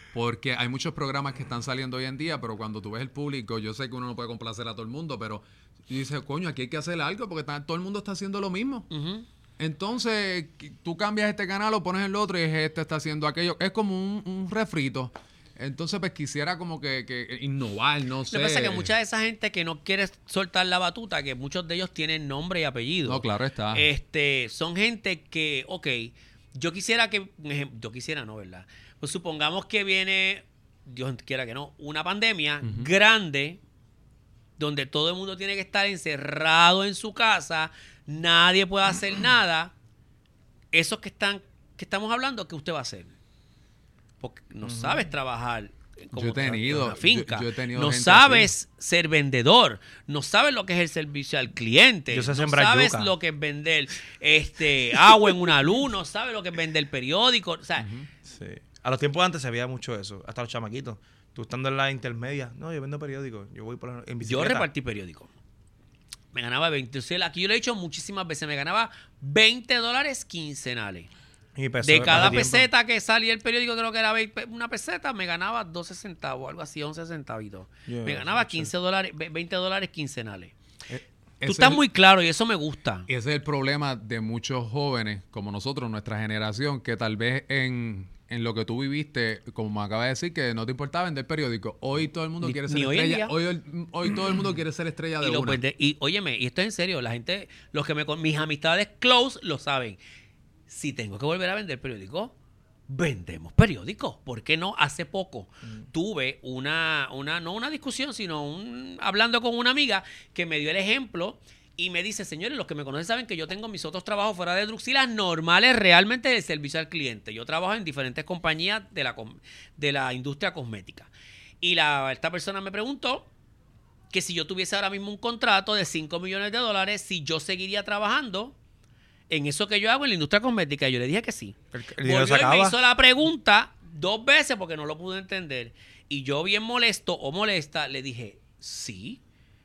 Porque hay muchos programas que están saliendo hoy en día, pero cuando tú ves el público, yo sé que uno no puede complacer a todo el mundo, pero dices, coño, aquí hay que hacer algo porque está- todo el mundo está haciendo lo mismo. Ujú. Entonces, tú cambias este canal o pones el otro y este está haciendo aquello. Es como un, un refrito. Entonces, pues quisiera como que, que innovar, no sé. Lo que pasa es que mucha de esa gente que no quiere soltar la batuta, que muchos de ellos tienen nombre y apellido. No, claro está. Este, son gente que, ok, yo quisiera que, un ejem- yo quisiera no, ¿verdad? Pues supongamos que viene, Dios quiera que no, una pandemia Ujú. grande, donde todo el mundo tiene que estar encerrado en su casa, nadie puede hacer nada. Esos que están, que estamos hablando, ¿qué usted va a hacer? Porque no sabes trabajar como Yo he tenido- en una finca. yo- yo he tenido no gente sabes ser vendedor. No sabes lo que es el servicio al cliente. Yo sé no sembrar sabes yuca. lo que es vender este agua en una luz. No sabes lo que es vender periódico. O sea, Sí. A los tiempos antes se veía mucho eso, hasta los chamaquitos. Tú estando en la intermedia, no, yo vendo periódicos, yo voy por la, en yo bicicleta. repartí periódico. Me ganaba veinte. O sea, aquí yo lo he dicho muchísimas veces. Me ganaba veinte dólares quincenales. Y peso De cada hace tiempo. peseta que salía el periódico, creo que era veinte una peseta, me ganaba doce centavos, algo así, once centavitos. Yeah, me ganaba mucho. quince dólares, ve- veinte dólares quincenales. Eh, Tú ese estás es- muy claro y eso me gusta. Y ese es el problema de muchos jóvenes como nosotros, nuestra generación, que tal vez en, en lo que tú viviste, como me acaba de decir, que no te importaba vender periódico. Hoy todo el mundo Ni- quiere ser ni hoy en estrella. día. Hoy, el- hoy todo el mundo quiere ser estrella de Y, lo una. vende- y óyeme, y esto es en serio, la gente, los que me con mis amistades close lo saben. Si tengo que volver a vender periódico, vendemos periódicos. ¿Por qué no? Hace poco tuve una, una, no una discusión, sino un, hablando con una amiga que me dio el ejemplo y me dice, señores, los que me conocen saben que yo tengo mis otros trabajos fuera de Druxilas normales realmente de servicio al cliente. Yo trabajo en diferentes compañías de la, com- de la industria cosmética. Y la, esta persona me preguntó que si yo tuviese ahora mismo un contrato de cinco millones de dólares, si yo seguiría trabajando en eso que yo hago en la industria cosmética. Y yo le dije que sí. El, el dinero se Volvió y me acaba. hizo la pregunta dos veces porque no lo pude entender. Y yo bien molesto o molesta le dije, sí,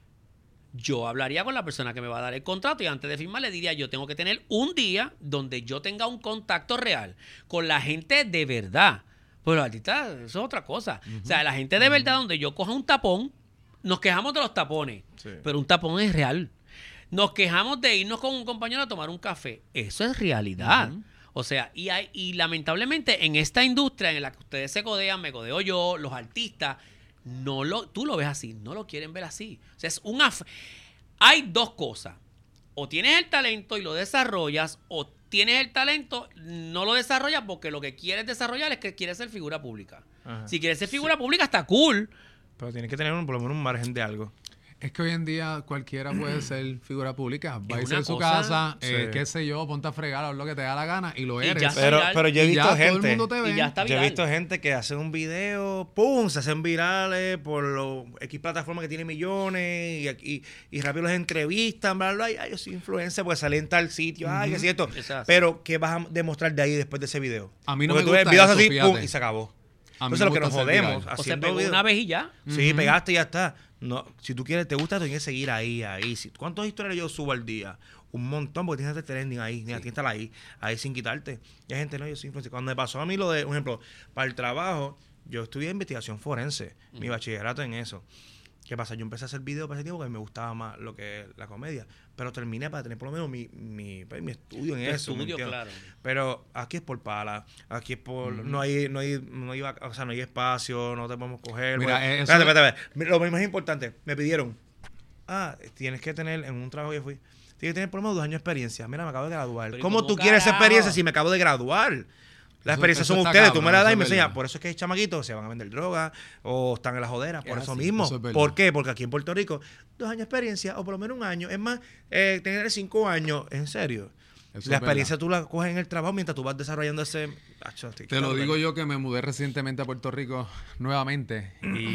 yo hablaría con la persona que me va a dar el contrato y antes de firmar le diría, yo tengo que tener un día donde yo tenga un contacto real con la gente de verdad. Pero artista, eso es otra cosa. O sea, la gente de verdad donde yo coja un tapón, nos quejamos de los tapones, Sí. pero un tapón es real. Nos quejamos de irnos con un compañero a tomar un café. Eso es realidad. Ujú. O sea, y, hay, y lamentablemente en esta industria en la que ustedes se codean, me codeo yo, los artistas, no lo, tú lo ves así, no lo quieren ver así. O sea, es un af- hay dos cosas. O tienes el talento y lo desarrollas, o tienes el talento, no lo desarrollas porque lo que quieres desarrollar es que quieres ser figura pública. Ajá. Si quieres ser figura pública está cool. Pero tienes que tener un, por lo menos un margen de algo. Es que hoy en día cualquiera puede ser figura pública. Va a Es irse una de su cosa- casa, eh, Sí. qué sé yo, ponte a fregar, haz lo que te da la gana y lo Y eres. ya Pero, viral. pero yo he Y visto ya todo el gente. mundo te ve. Y ya está Yo he viral. visto gente que hace un video, ¡pum! Se hacen virales por los X plataformas que tienen millones y, aquí- y rápido los entrevistan, bla, bla, bla. Ay, yo soy influencer porque salí en tal sitio, ay, qué es cierto. Exacto. Pero, ¿qué vas a demostrar de ahí después de ese video? A mí no Porque me tú ves gusta videos eso, así, fíjate. ¡pum! Y se acabó. A mí Entonces, me lo que nos gusta ser jodemos viral. O se haciendo pegó videos. una vez y ya. Sí, Ujú. pegaste y ya está. No, si tú quieres, te gusta, tú tienes que seguir ahí, ahí. Si- ¿Cuántas historias yo subo al día? Un montón, porque tienes que estar trending ahí, tienes que estar ahí, ahí sin quitarte. Y hay gente, no, yo soy influencer. Cuando me pasó a mí lo de, un ejemplo, para el trabajo, yo estudié investigación forense, mi bachillerato en eso. ¿Qué pasa? Yo empecé a hacer videos para ese tiempo porque me gustaba más lo que es la comedia. Pero terminé para tener por lo menos mi, mi, pues, mi estudio en Tu eso. ¿me estudio, entiendes? claro. Pero aquí es por pala, aquí es por... No hay no hay, no hay, vac- o sea, no hay espacio, no te podemos coger. Mira, porque- eso- espérate, espérate, espérate. Lo más importante, me pidieron, ah, tienes que tener, en un trabajo que fui, tienes que tener por lo menos dos años de experiencia. Mira, me acabo de graduar. Pero ¿y ¿Cómo cómo tú quieres esa carajo? experiencia si me acabo de graduar? Las Eso- experiencias eso son está ustedes, tú cabrón, me la das eso y es me enseñas. verdad. Por eso es que hay chamaquitos, se van a vender droga o están en la jodera, por Es eso así, mismo. eso es verdad. ¿Por qué? Porque aquí en Puerto Rico, dos años de experiencia o por lo menos un año. Es más, eh, tener cinco años, en serio. Eso La es experiencia tú la coges en el trabajo mientras tú vas desarrollando ese... Acho, estoy Te lo cabrón. digo yo que me mudé recientemente a Puerto Rico nuevamente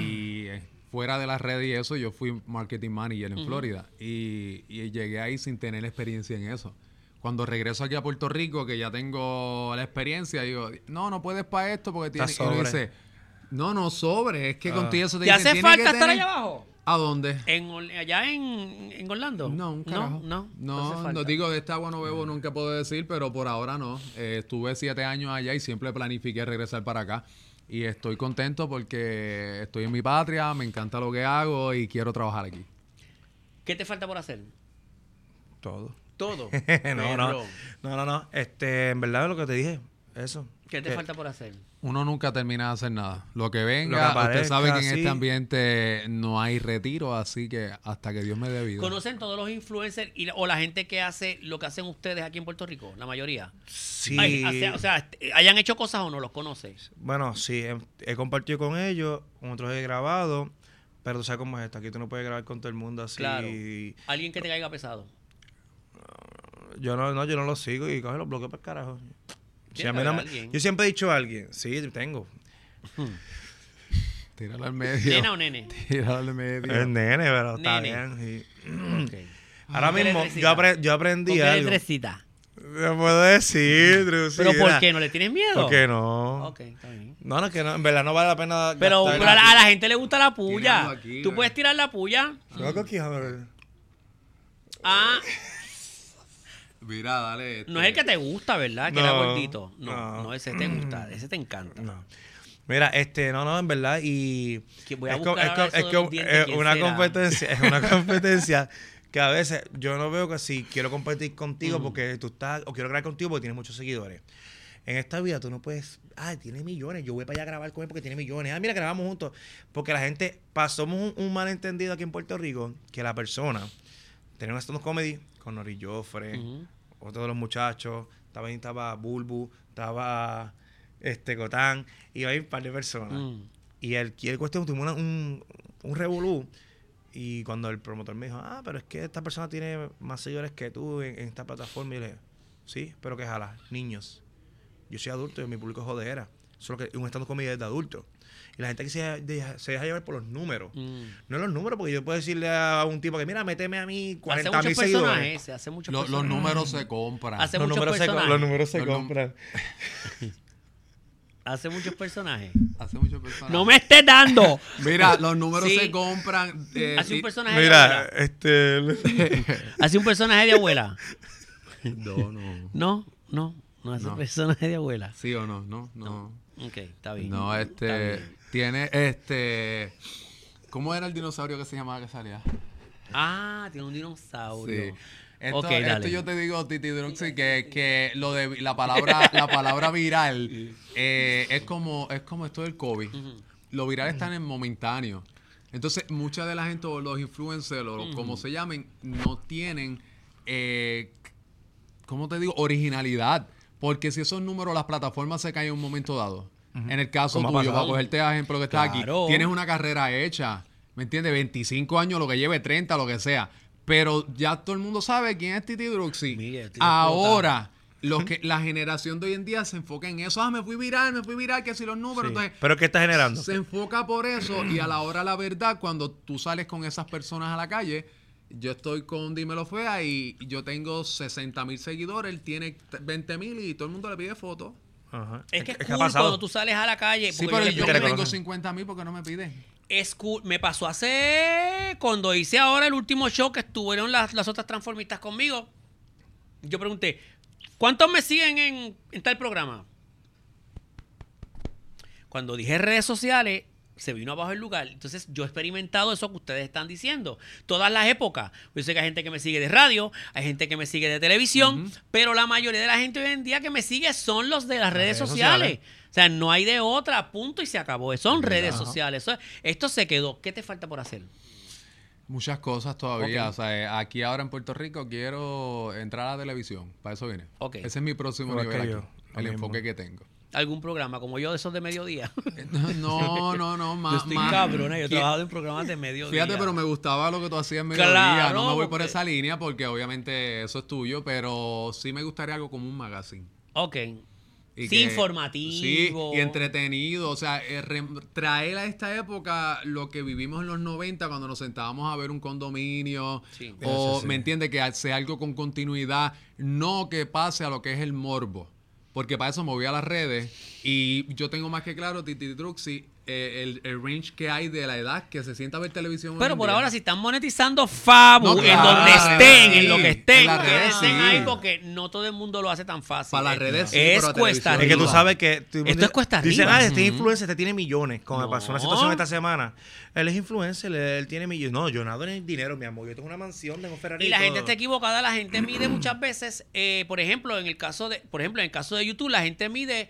y eh, fuera de las redes y eso, yo fui marketing manager en Florida y, y llegué ahí sin tener experiencia en eso. Cuando regreso aquí a Puerto Rico, que ya tengo la experiencia, digo, no, no puedes para esto porque tienes... Está Y uno sobre. dice, no, no, sobre, es que Ah. contigo eso te ¿Te dicen, hace "Tienes falta que estar tener-". allá abajo? ¿A dónde? En, Ol- allá en, en Orlando. No, un carajo. No, no. No, hace no, falta. digo, de esta agua no bebo, nunca puedo decir, pero por ahora no. Eh, estuve siete años allá y siempre planifiqué regresar para acá. y estoy contento porque estoy en mi patria, me encanta lo que hago y quiero trabajar aquí. ¿Qué te falta por hacer? Todo. Todo. no, no, no, no, no. Este, en verdad lo que te dije, eso. ¿Qué te Que- falta por hacer? Uno nunca termina de hacer nada. Lo que venga, Lo que aparezca, usted sabe que en sí. este ambiente no hay retiro, así que hasta que Dios me dé vida. ¿Conocen todos los influencers y la- o la gente que hace lo que hacen ustedes aquí en Puerto Rico? La mayoría. Sí. Ay, o sea, o sea, este, hayan hecho cosas o no los conoces. Bueno, sí, he, he compartido con ellos, con otros he grabado, pero tú sabes cómo es esto, aquí tú no puedes grabar con todo el mundo así. Claro. Alguien que te caiga pesado. Yo no, no, yo no lo sigo y coge los bloques para el carajo. Si Tiene a que mí no haber me- alguien. yo siempre he dicho a alguien, sí, tengo. Tíralo al medio. ¿Nena o nene? Tíralo al medio. Es nene, pero está Nene. bien. sí. Ok. Ahora ¿Con qué mismo, letrecita? yo, apre- yo ¿Con aprendí qué algo. letrecita? No puedo decir, Drusi, ¿Pero por mira. qué? ¿No le tienes miedo? ¿Por qué no? Ok, está bien. No, no, es que no, en verdad no vale la pena. Pero, gastar- pero a, la, a la gente le gusta la puya. Tirando aquí, Tú eh. puedes tirar la puya. Tengo aquí, a ver. Ah, Mira, dale. este. no es el que te gusta, ¿verdad? Que era No, gordito. No, no, no. ese te gusta, ese te encanta. No. Mira, este, no, no, en verdad, y Que voy a es, co- buscar es, ahora co- eso es de que los dientes, es ¿quién una será? competencia, es una competencia que a veces yo no veo que si quiero competir contigo Mm. porque tú estás, o quiero grabar contigo porque tienes muchos seguidores. En esta vida tú no puedes, ah, tiene millones, yo voy para allá a grabar con él porque tiene millones. Ah, mira, grabamos juntos. Porque la gente, pasamos un, un malentendido aquí en Puerto Rico, que la persona tenía una stand-up comedy con Nori Joffre, Ujú. otro de los muchachos, estaba, estaba Bulbu, estaba este Cotán, y hay un par de personas. Mm. Y el, y el cuestión tuvo una- un, un revolú. Y cuando el promotor me dijo, ah, pero es que esta persona tiene más seguidores que tú en, en esta plataforma. Y yo le dije, sí, pero que jala, niños. Yo soy adulto y mi público es jodera. Solo que un stand-up comedy es de adulto. Y la gente que se, deja- se deja llevar por los números. Mm. No los números, porque yo puedo decirle a un tipo que, mira, méteme a mí Hace cuarenta mil muchos seguidores. personajes, se hace muchos Lo- los personajes. números se compran. Hace Los muchos números, se, co- personajes. los números se Los num- compran. Hace muchos personajes. Hace muchas personas. No me estés dando. Mira, los números Sí. se compran. eh, Hace un y- personaje de Mira, abuela. este... Hace un personaje de abuela. No, no. No, no, no hace No. un personaje de abuela. ¿Sí o no? No, no. Ok, está bien. No, Está este. bien. Tiene este. ¿Cómo era el dinosaurio que se llamaba que salía? Ah, tiene un dinosaurio. Sí. Esto, Ok, esto dale. yo te digo, Titi Druxy, que, que lo de la palabra, la palabra viral eh, es como, es como esto del COVID. Lo viral está en el momentáneo. Entonces, mucha de la gente, o los influencers, o como se llamen, no tienen, eh, ¿cómo te digo? Originalidad. Porque si esos números, las plataformas se caen en un momento dado. En el caso Como ha tuyo, pasado. para cogerte el ejemplo que está Claro. aquí, tienes una carrera hecha, ¿me entiendes? veinticinco años, lo que lleve, treinta, lo que sea. Pero ya todo el mundo sabe quién es Titi Druxy. Mira, estoy Ahora, los que, la generación de hoy en día se enfoca en eso. Ah, me fui viral, me fui viral, que si los números. Sí. Entonces, ¿Pero qué está generando? se enfoca por eso y a la hora de la verdad, cuando tú sales con esas personas a la calle, yo estoy con Dímelo Fea y yo tengo sesenta mil seguidores, él tiene veinte mil y todo el mundo le pide fotos. Ajá. Es que es ha cool pasado. cuando tú sales a la calle. Sí, porque pero yo- yo yo- te que reconocen. tengo cincuenta mil porque no me piden. es cool. Me pasó hace. Cuando hice ahora el último show que estuvieron las, las otras transformistas conmigo. Yo pregunté: ¿cuántos me siguen en, en tal programa? Cuando dije redes sociales, se vino abajo el lugar. Entonces, yo he experimentado eso que ustedes están diciendo. Todas las épocas. Yo sé que hay gente que me sigue de radio, hay gente que me sigue de televisión, pero la mayoría de la gente hoy en día que me sigue son los de las redes, redes sociales. sociales. O sea, no hay de otra, punto y se acabó. Son redes Ajá. sociales. Eso- esto se quedó. ¿Qué te falta por hacer? Muchas cosas todavía. Ok. O sea, eh, aquí ahora en Puerto Rico quiero entrar a la televisión. Para eso vine. Ok. Ese es mi próximo Igual nivel que aquí. yo, El lo enfoque mismo. que tengo. ¿Algún programa como yo de esos de mediodía? No, no, no, más. yo estoy más- cabrona, yo he que- trabajado en programas de mediodía. Fíjate, pero me gustaba lo que tú hacías en mediodía. Claro, no me voy por porque- esa línea porque obviamente eso es tuyo, pero sí me gustaría algo como un magazine. Ok. Y Sí, informativo. Sí, y entretenido. O sea, eh, re- traer a esta época lo que vivimos en los noventa cuando nos sentábamos a ver un condominio. Sí. O, Eso sí. ¿me entiendes? Que sea algo con continuidad. No que pase a lo que es el morbo. Porque para eso me voy a las redes y yo tengo más que claro, Titi Druxy, eh, el, el range que hay de la edad que se sienta a ver televisión. Pero hoy en por día. ahora, si están monetizando Fabu, No, en claro, donde sí, estén, en lo que estén, en las redes, quédense sí. ahí porque no todo el mundo lo hace tan fácil. Para las Eh, redes, sí, es pero a cuesta televisión Es que tú arriba. sabes que... tú- Esto es cuesta Dicen, arriba. ah, este Ujú. influencer, este tiene millones. Como No. me pasó una situación esta semana. Él es influencer, él, él tiene millones. No, yo nado en el dinero, mi amor. Yo tengo una mansión, tengo Ferrari Y la todo. gente está equivocada, la gente mide muchas veces, eh, por ejemplo, en el caso de, por ejemplo, en el caso de YouTube, la gente mide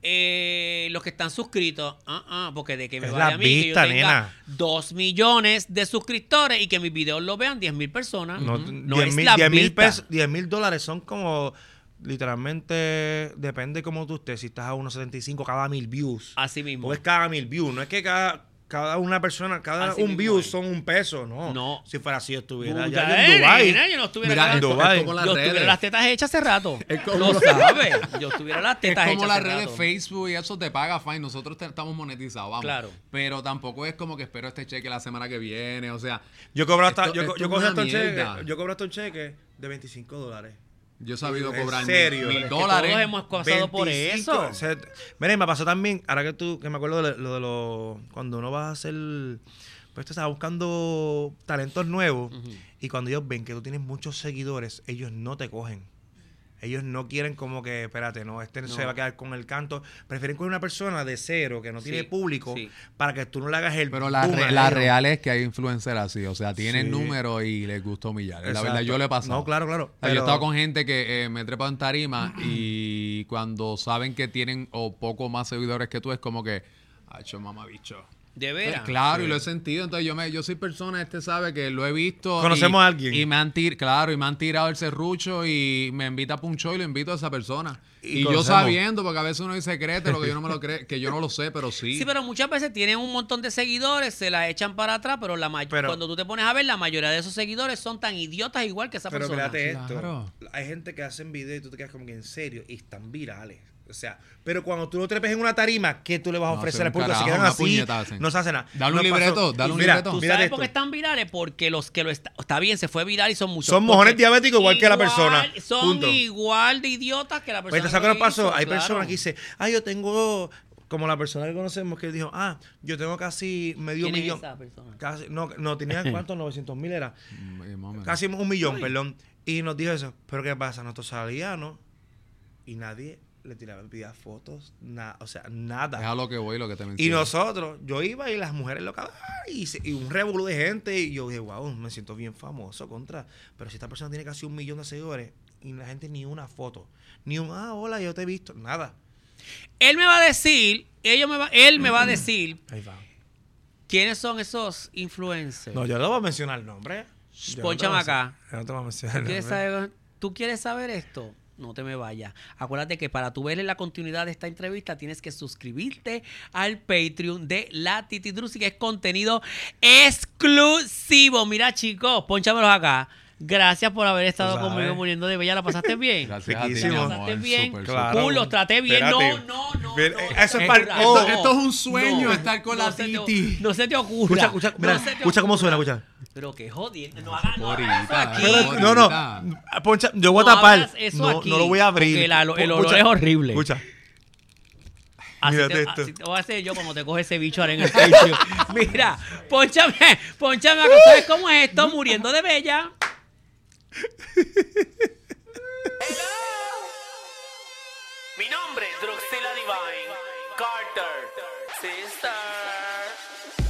eh, los que están suscritos. Ah, ah, porque de que me Es vale la a mí que vista, yo tenga nena. dos millones de suscriptores y que mis videos lo vean diez mil personas. No, No, diez es mil- la diez mil vista. pesos, diez mil dólares son como... Literalmente, depende cómo tú estés. Si estás a uno setenta y cinco cada mil views. Así mismo. Porque es cada mil views. No es que cada, cada una persona, cada Así un mismo view es. son un peso. No. No. Si fuera así, yo estuviera Uh, ya ya, en eh, Dubái. nena, yo no estuviera Mira, acá. en es, co- Dubái. es como las Yo redes. estuviera las tetas hechas hace rato. Es como- Lo sabes. Yo estuviera las Es tetas como hechas las hace redes rato. Facebook y eso te paga fine. Nosotros te- estamos monetizados, vamos. Claro. Pero tampoco es como que espero este cheque la semana que viene. O sea, Yo cobro hasta, Esto- yo, esto yo es cogí una hasta un cheque, mierda. yo cobro hasta un cheque de veinticinco dólares. yo he sabido ¿En cobrar serio? mil, Pero mil es que dólares. todos hemos pasado por veinticinco, eso. o sea, mira, y me pasó también, ahora que tú, que me acuerdo de lo de lo, cuando uno va a hacer, pues tú estás buscando talentos nuevos y cuando ellos ven que tú tienes muchos seguidores, ellos no te cogen. Ellos no quieren como que, espérate, no, este No. se va a quedar con el canto. Prefieren coger una persona de cero que no tiene Sí, público sí. para que tú no le hagas el Pero la, boom re- a la ellos. real es que hay influencers así. O sea, tienen Sí. números y les gusta humillar. La verdad, Exacto. yo le he pasado. No, claro, claro. O sea, pero- Yo he estado con gente que eh, me trepa en tarima y cuando saben que tienen o poco más seguidores que tú, es como que, ha hecho mamabicho. De veras. Claro, Sí. y lo he sentido. Entonces yo me, yo soy persona, este sabe que lo he visto. Conocemos y- a alguien. Y me han tir, claro, y me han tirado el serrucho y me invita a un show y lo invito a esa persona. Y Y, yo conocemos. sabiendo, porque a veces uno dice créete lo que yo no me lo creo, que yo no lo sé, pero sí. Sí, pero muchas veces tienen un montón de seguidores, se la echan para atrás, pero, la may- Pero- cuando tú te pones a ver, la mayoría de esos seguidores son tan idiotas igual que esa Pero persona. fíjate esto, Claro. hay gente que hacen videos y tú te quedas como que en serio y están virales. O sea, pero cuando tú lo trepes en una tarima, ¿qué tú le vas a No ofrecer hacen al un público? Se carajo, quedan una así, puñeta hacen. no se hace nada. Dale un Nos pasó- libreto, dale un Mira, libreto. ¿Tú mira sabes esto. por qué están virales? Porque los que lo está, está bien, se fue viral y son muchos. Son mojones porque diabéticos igual que la persona. Son Punto. igual de idiotas que la persona. Pues, ¿sabes qué nos que pasó? hizo? Hay Claro. personas que dicen, ah, yo tengo, como la persona que conocemos que dijo, ah, yo tengo casi medio ¿Quién es millón. esa persona? Casi, no, no, tenía cuántos, novecientos mil era. Mm, eh, más o menos. Casi un millón, perdón. Y nos dijo eso. Pero ¿qué pasa? Nosotros salíamos y nadie le tiraba pedía fotos, nada, o sea, nada. Es a lo que voy, lo que te Y menciono. nosotros, yo iba y las mujeres lo acababan y, se- y un revolú de gente y yo dije, wow, me siento bien famoso contra. Pero si esta persona tiene casi un millón de seguidores y la gente ni una foto, ni un, ah, hola, yo te he visto, nada. Él me va a decir, ellos me va, él me va a decir Ahí va. quiénes son esos influencers. No, yo no voy a mencionar el nombre. Yo no te Pónchame voy a acá. mencionar- Yo no te voy a mencionar el ¿Quieres nombre. saber- ¿Tú quieres saber esto? No te me vayas. Acuérdate que para tú verle la continuidad de esta entrevista tienes que suscribirte al Patreon de La Titi Drusi, que es contenido exclusivo. Mira, chicos, pónchamelos acá. Gracias por haber estado Tú sabes. conmigo muriendo de bella. ¿La pasaste bien? Gracias a ti, Riquísimo. mi ¿La amor, pasaste bien? súper, Claro. súper. Cool, los traté bien. Espérate. No, no, no. Pero, no, eh, no eso se es te para- ocurra. oh, No, esto es un sueño, no, estar con no la se te- Titi. No se te ocurra. Escucha, escucha, mira, No se te escucha cómo ocurra. suena, escucha. Pero qué jodiendo. No hagas no hagas eso Ahorita, aquí. Pero- Ahorita. no, no, Poncha, yo voy a No tapar. hagas eso No, aquí, no lo voy a abrir. porque la- el olor Escucha, es horrible. Escucha. Así Mírate te, esto. así te voy a hacer yo como te coge ese bicho ahora en el Patreon. Mira, ponchame, ponchame acá. ¿Sabes cómo es esto? Muriendo de bella. Mi nombre es Druxila Divine Carter. Sister.